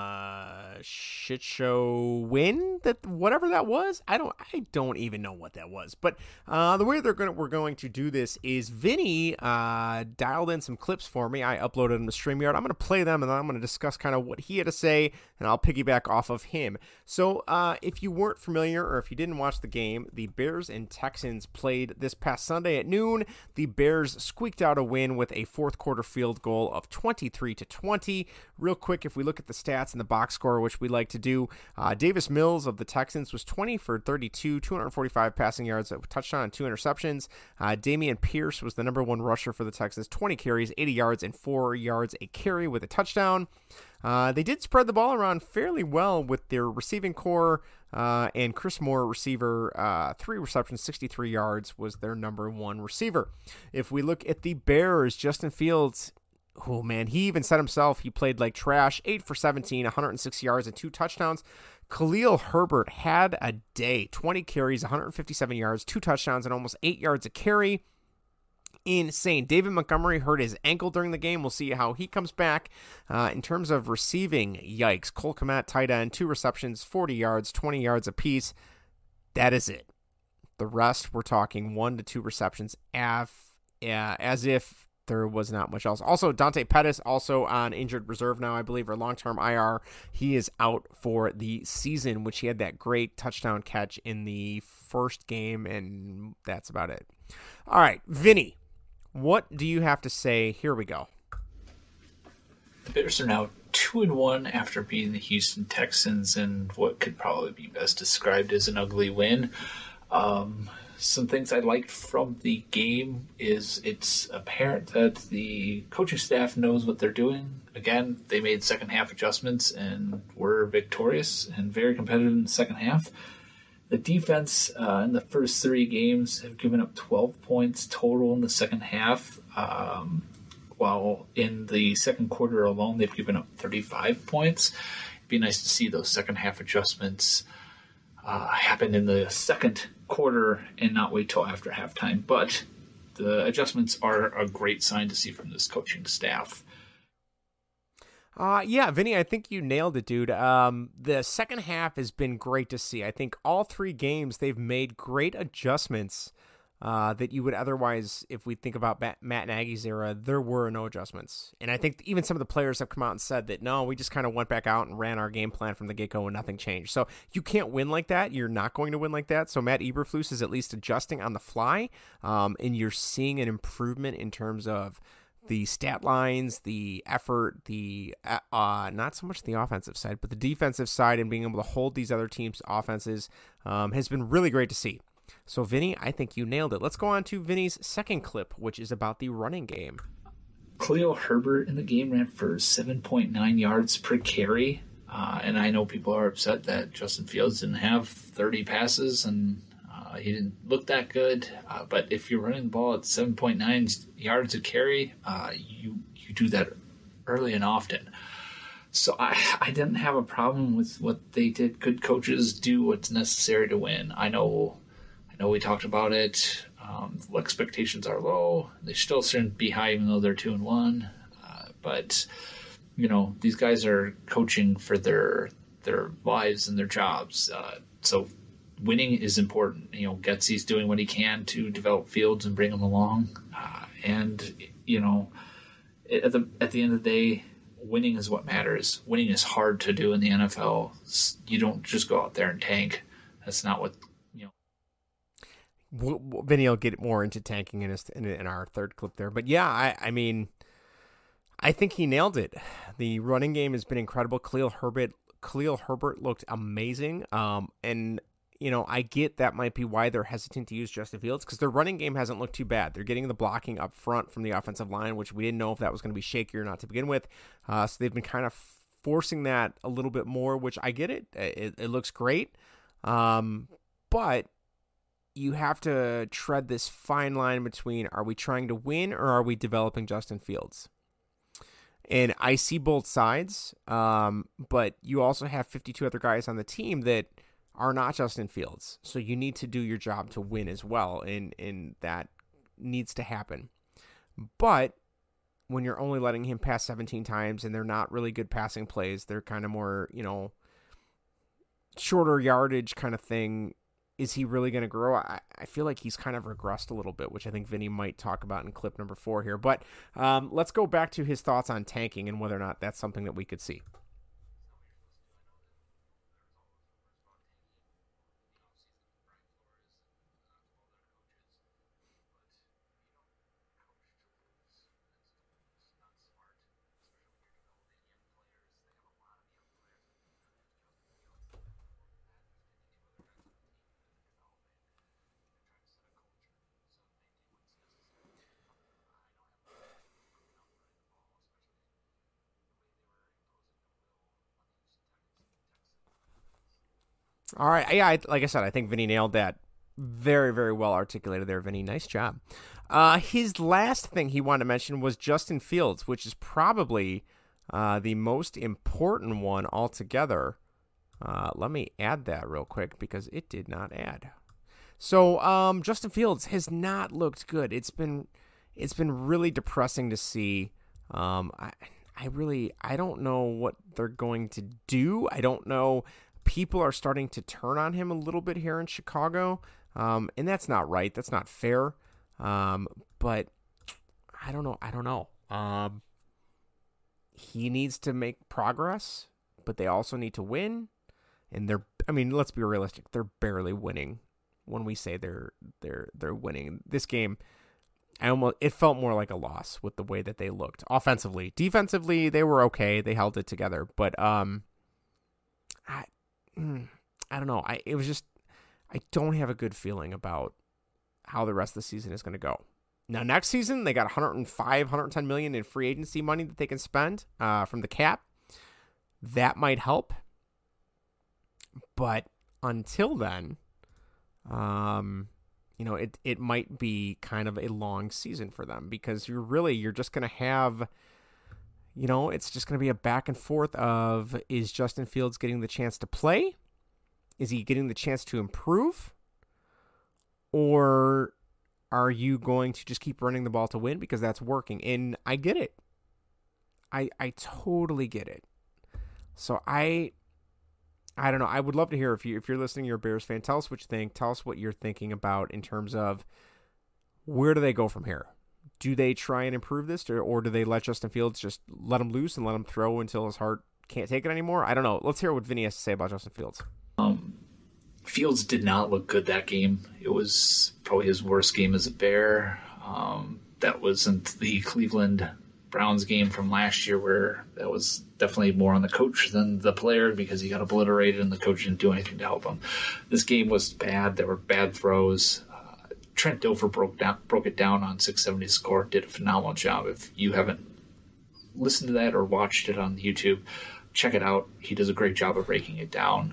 shit show win. That whatever that was, I don't even know what that was. But the way we're going to do this is Vinny dialed in some clips for me. I uploaded them to StreamYard. I'm going to play them, and then I'm going to discuss kind of what he had to say, and I'll piggyback off of him. So if you weren't familiar or if you didn't watch the game, the Bears and Texans played this past Sunday at noon. The Bears squeaked out a win with a fourth quarter field goal of 23-20. Real quick, if we look at the stats in the box score, which we like to do, Davis Mills of the Texans was 20 for 32, 245 passing yards, a touchdown and 2 interceptions. Damian Pierce was the #1 rusher for the Texans, 20 carries, 80 yards, and 4 yards a carry with a touchdown. They did spread the ball around fairly well with their receiving core, and Chris Moore, receiver, 3 receptions, 63 yards, was their #1 receiver. If we look at the Bears, Justin Fields, oh man, he even said himself he played like trash. 8 for 17, 106 yards, and 2 touchdowns. Khalil Herbert had a day, 20 carries, 157 yards, 2 touchdowns, and almost 8 yards a carry. Insane. David Montgomery hurt his ankle during the game. We'll see how he comes back. In terms of receiving, yikes. Cole Kmet, tight end, 2 receptions, 40 yards, 20 yards apiece. That is it. The rest, we're talking 1 to 2 receptions, as if there was not much else. Also, Dante Pettis, also on injured reserve now, I believe, or long-term IR. He is out for the season, which he had that great touchdown catch in the first game, and that's about it. All right, Vinny, what do you have to say? Here we go. The Bears are now 2-1 after beating the Houston Texans in what could probably be best described as an ugly win. Some things I liked from the game is it's apparent that the coaching staff knows what they're doing. Again, they made second half adjustments and were victorious and very competitive in the second half. The defense in the first 3 games have given up 12 points total in the second half, while in the second quarter alone they've given up 35 points. It'd be nice to see those second half adjustments happen in the second quarter and not wait till after halftime. But the adjustments are a great sign to see from this coaching staff. Yeah, Vinny, I think you nailed it, dude. The second half has been great to see. I think all 3 games they've made great adjustments that you would otherwise, if we think about Matt Nagy's era, there were no adjustments. And I think even some of the players have come out and said that, no, we just kind of went back out and ran our game plan from the get-go and nothing changed. So you can't win like that. You're not going to win like that. So Matt Eberflus is at least adjusting on the fly, and you're seeing an improvement in terms of the stat lines, the effort, the not so much the offensive side, but the defensive side, and being able to hold these other teams' offenses has been really great to see. So, Vinny, I think you nailed it. Let's go on to Vinny's second clip, which is about the running game. Khalil Herbert in the game ran for 7.9 yards per carry. And I know people are upset that Justin Fields didn't have 30 passes and he didn't look that good. But if you're running the ball at 7.9 yards a carry, you do that early and often. So I didn't have a problem with what they did. Good coaches do what's necessary to win. I know we talked about it. Expectations are low. They still shouldn't be high, even though they're 2-1. But these guys are coaching for their lives and their jobs. So winning is important. Getsy's doing what he can to develop Fields and bring them along. At the end of the day, winning is what matters. Winning is hard to do in the NFL. You don't just go out there and tank. That's not what. Vinny will get more into tanking in our third clip there. But yeah, I mean, I think he nailed it. The running game has been incredible. Khalil Herbert looked amazing. And, I get that might be why they're hesitant to use Justin Fields, because their running game hasn't looked too bad. They're getting the blocking up front from the offensive line, which we didn't know if that was going to be shaky or not to begin with. So they've been kind of forcing that a little bit more, which I get it. It looks great. But you have to tread this fine line between, are we trying to win or are we developing Justin Fields? And I see both sides, but you also have 52 other guys on the team that are not Justin Fields. So you need to do your job to win as well, and that needs to happen. But when you're only letting him pass 17 times and they're not really good passing plays, they're kind of more, shorter yardage kind of thing, is he really going to grow? I feel like he's kind of regressed a little bit, which I think Vinny might talk about in clip number 4 here. But let's go back to his thoughts on tanking and whether or not that's something that we could see. All right. Yeah, like I said, I think Vinny nailed that. Very, very well articulated there, Vinny. Nice job. His last thing he wanted to mention was Justin Fields, which is probably the most important one altogether. Let me add that real quick because it did not add. So Justin Fields has not looked good. It's been really depressing to see. I don't know what they're going to do. I don't know. People are starting to turn on him a little bit here in Chicago, and that's not right. That's not fair. But I don't know. He needs to make progress, but they also need to win. And let's be realistic. They're barely winning when we say they're winning this game. It felt more like a loss with the way that they looked offensively. Defensively, they were okay. They held it together, but I don't know. I don't have a good feeling about how the rest of the season is going to go. Now, next season, they got $110 million in free agency money that they can spend from the cap. That might help. But until then, it might be kind of a long season for them because you're just going to have, it's just going to be a back and forth of, is Justin Fields getting the chance to play? Is he getting the chance to improve? Or are you going to just keep running the ball to win because that's working? And I get it. I totally get it. So I don't know. I would love to hear if you're listening, you're a Bears fan, tell us what you think. Tell us what you're thinking about in terms of Where do they go from here? Do they try and improve this, or do they let Justin Fields just let him loose and let him throw until his heart can't take it anymore? I don't know. Let's hear what Vinny has to say about Justin Fields. Fields did not look good that game. It was probably his worst game as a Bear. That wasn't the Cleveland Browns game from last year, where that was definitely more on the coach than the player because he got obliterated and the coach didn't do anything to help him. This game was bad. There were bad throws. Trent Dilfer broke it down on 670 Score, did a phenomenal job. If you haven't listened to that or watched it on YouTube, check it out. He does a great job of breaking it down.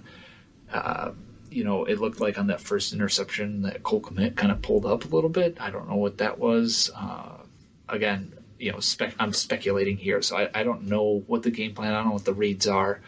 It looked like on that first interception that Cole Kmet kind of pulled up a little bit. I don't know what that was. Again, I'm speculating here, so I don't know what the game plan, I don't know what the reads are.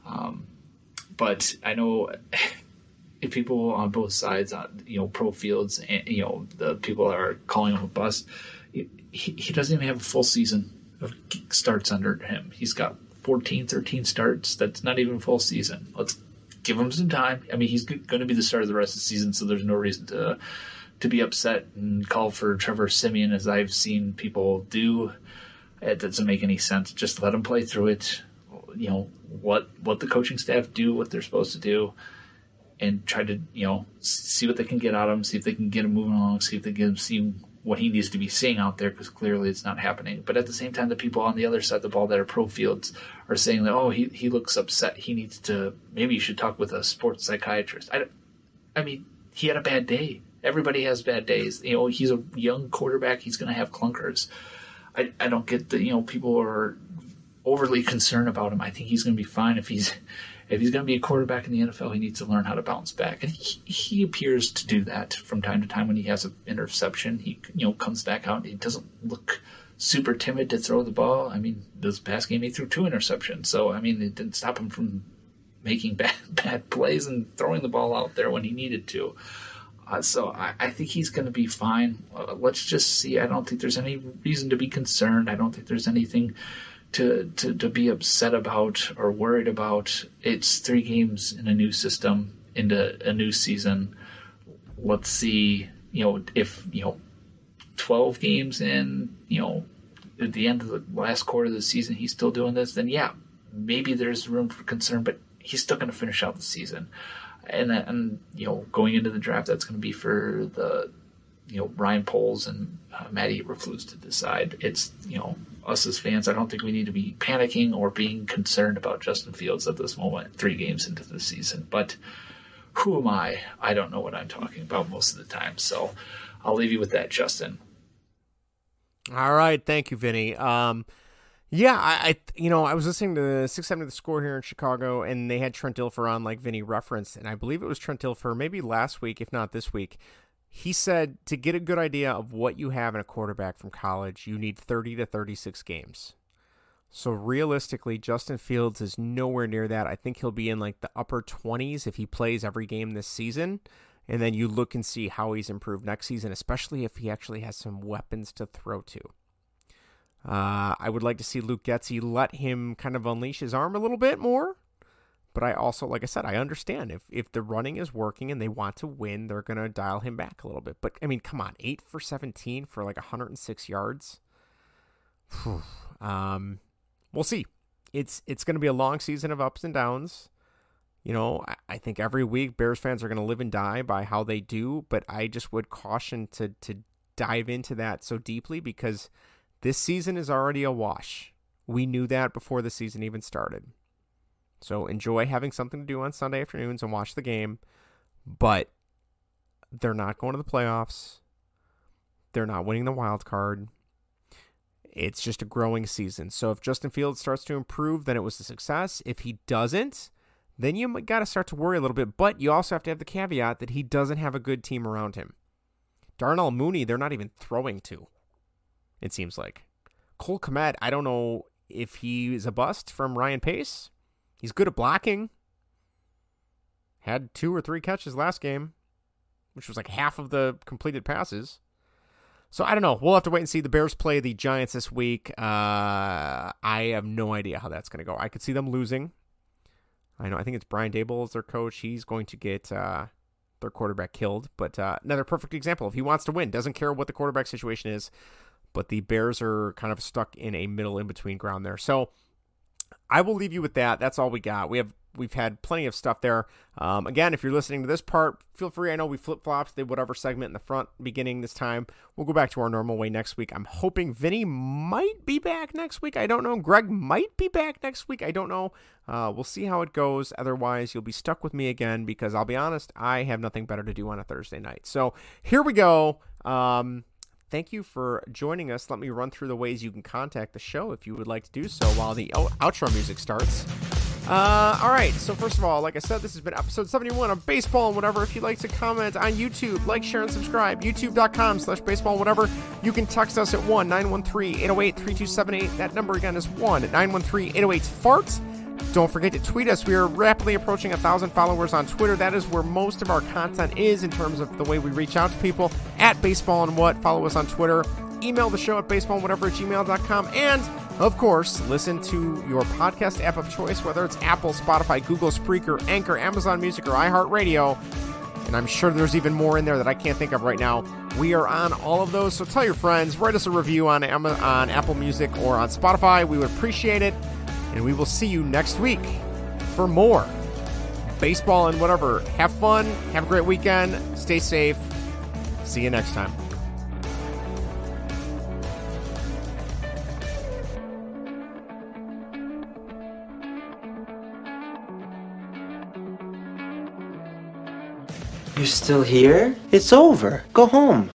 But I know if people on both sides, pro Fields and, the people that are calling him a bust, he doesn't even have a full season of starts under him. He's got 14, 13 starts. That's not even full season. Let's give him some time. I mean, he's going to be the starter of the rest of the season, so there's no reason to be upset and call for Trevor Siemian, as I've seen people do. It doesn't make any sense. Just let him play through it. What the coaching staff do, what they're supposed to do, and try to, see what they can get out of him, see if they can get him moving along, see if they can see what he needs to be seeing out there, because clearly it's not happening. But at the same time, the people on the other side of the ball that are pro Fields are saying that, he looks upset. He needs to, maybe you should talk with a sports psychiatrist. I mean, he had a bad day. Everybody has bad days. He's a young quarterback. He's going to have clunkers. I don't get the, people are overly concerned about him. I think he's going to be fine. If he's going to be a quarterback in the NFL, he needs to learn how to bounce back. And he appears to do that from time to time when he has an interception. He, comes back out. He doesn't look super timid to throw the ball. I mean, this past game he threw 2 interceptions. So, I mean, it didn't stop him from making bad plays and throwing the ball out there when he needed to. So I think he's going to be fine. Let's just see. I don't think there's any reason to be concerned. I don't think there's anything to be upset about or worried about. It's 3 games in a new system, into a new season. Let's see, if, 12 games in, at the end of the last quarter of the season, he's still doing this, then yeah, maybe there's room for concern, but he's still going to finish out the season. And going into the draft, that's going to be for the, Ryan Poles and Matty Eberflus to decide. It's, us as fans, I don't think we need to be panicking or being concerned about Justin Fields at this moment, 3 games into the season. But who am I? I don't know what I'm talking about most of the time. So I'll leave you with that, Justin. All right. Thank you, Vinny. Yeah, I was listening to 670 The Score here in Chicago, and they had Trent Dilfer on, like Vinny referenced, and I believe it was Trent Dilfer maybe last week, if not this week. He said to get a good idea of what you have in a quarterback from college, you need 30 to 36 games. So realistically, Justin Fields is nowhere near that. I think he'll be in like the upper 20s if he plays every game this season, and then you look and see how he's improved next season, especially if he actually has some weapons to throw to. I would like to see Luke Getsy let him kind of unleash his arm a little bit more. But I also, like I said, I understand if the running is working and they want to win, they're going to dial him back a little bit. But, I mean, come on, 8 for 17 for like 106 yards. We'll see. It's going to be a long season of ups and downs. I think every week Bears fans are going to live and die by how they do. But I just would caution to dive into that so deeply because this season is already a wash. We knew that before the season even started. So enjoy having something to do on Sunday afternoons and watch the game. But they're not going to the playoffs. They're not winning the wild card. It's just a growing season. So if Justin Fields starts to improve, then it was a success. If he doesn't, then you got to start to worry a little bit. But you also have to have the caveat that he doesn't have a good team around him. Darnell Mooney, they're not even throwing to. It seems like. Cole Kmet, I don't know if he is a bust from Ryan Pace. He's good at blocking. Had 2 or 3 catches last game, which was like half of the completed passes. So I don't know. We'll have to wait and see. The Bears play the Giants this week. I have no idea how that's going to go. I could see them losing. I think it's Brian Daboll as their coach. He's going to get their quarterback killed. But another perfect example. If he wants to win, doesn't care what the quarterback situation is, but the Bears are kind of stuck in a middle in-between ground there. So I will leave you with that. That's all we got. We've had plenty of stuff there. Again, if you're listening to this part, feel free. I know we flip-flopped the whatever segment in the front beginning this time. We'll go back to our normal way next week. I'm hoping Vinny might be back next week. I don't know. Greg might be back next week. I don't know. We'll see how it goes. Otherwise, you'll be stuck with me again because I'll be honest, I have nothing better to do on a Thursday night. So here we go. Thank you for joining us. Let me run through the ways you can contact the show if you would like to do so while the outro music starts. All right, so first of all, like I said, this has been episode 71 of Baseball and Whatever. If you'd like to comment on YouTube, like, share, and subscribe, youtube.com/baseball and whatever. You can text us at 1-913-808-3278. That number again is 1-913-808-FART. Don't forget to tweet us. We are rapidly approaching 1,000 followers on Twitter. That is where most of our content is in terms of the way we reach out to people. At Baseball and What. Follow us on Twitter. Email the show at baseballandwhatever@gmail.com. And, of course, listen to your podcast app of choice, whether it's Apple, Spotify, Google, Spreaker, Anchor, Amazon Music, or iHeartRadio. And I'm sure there's even more in there that I can't think of right now. We are on all of those, so tell your friends. Write us a review on Apple Music or on Spotify. We would appreciate it. And we will see you next week for more Baseball and Whatever. Have fun. Have a great weekend. Stay safe. See you next time. You're still here? It's over. Go home.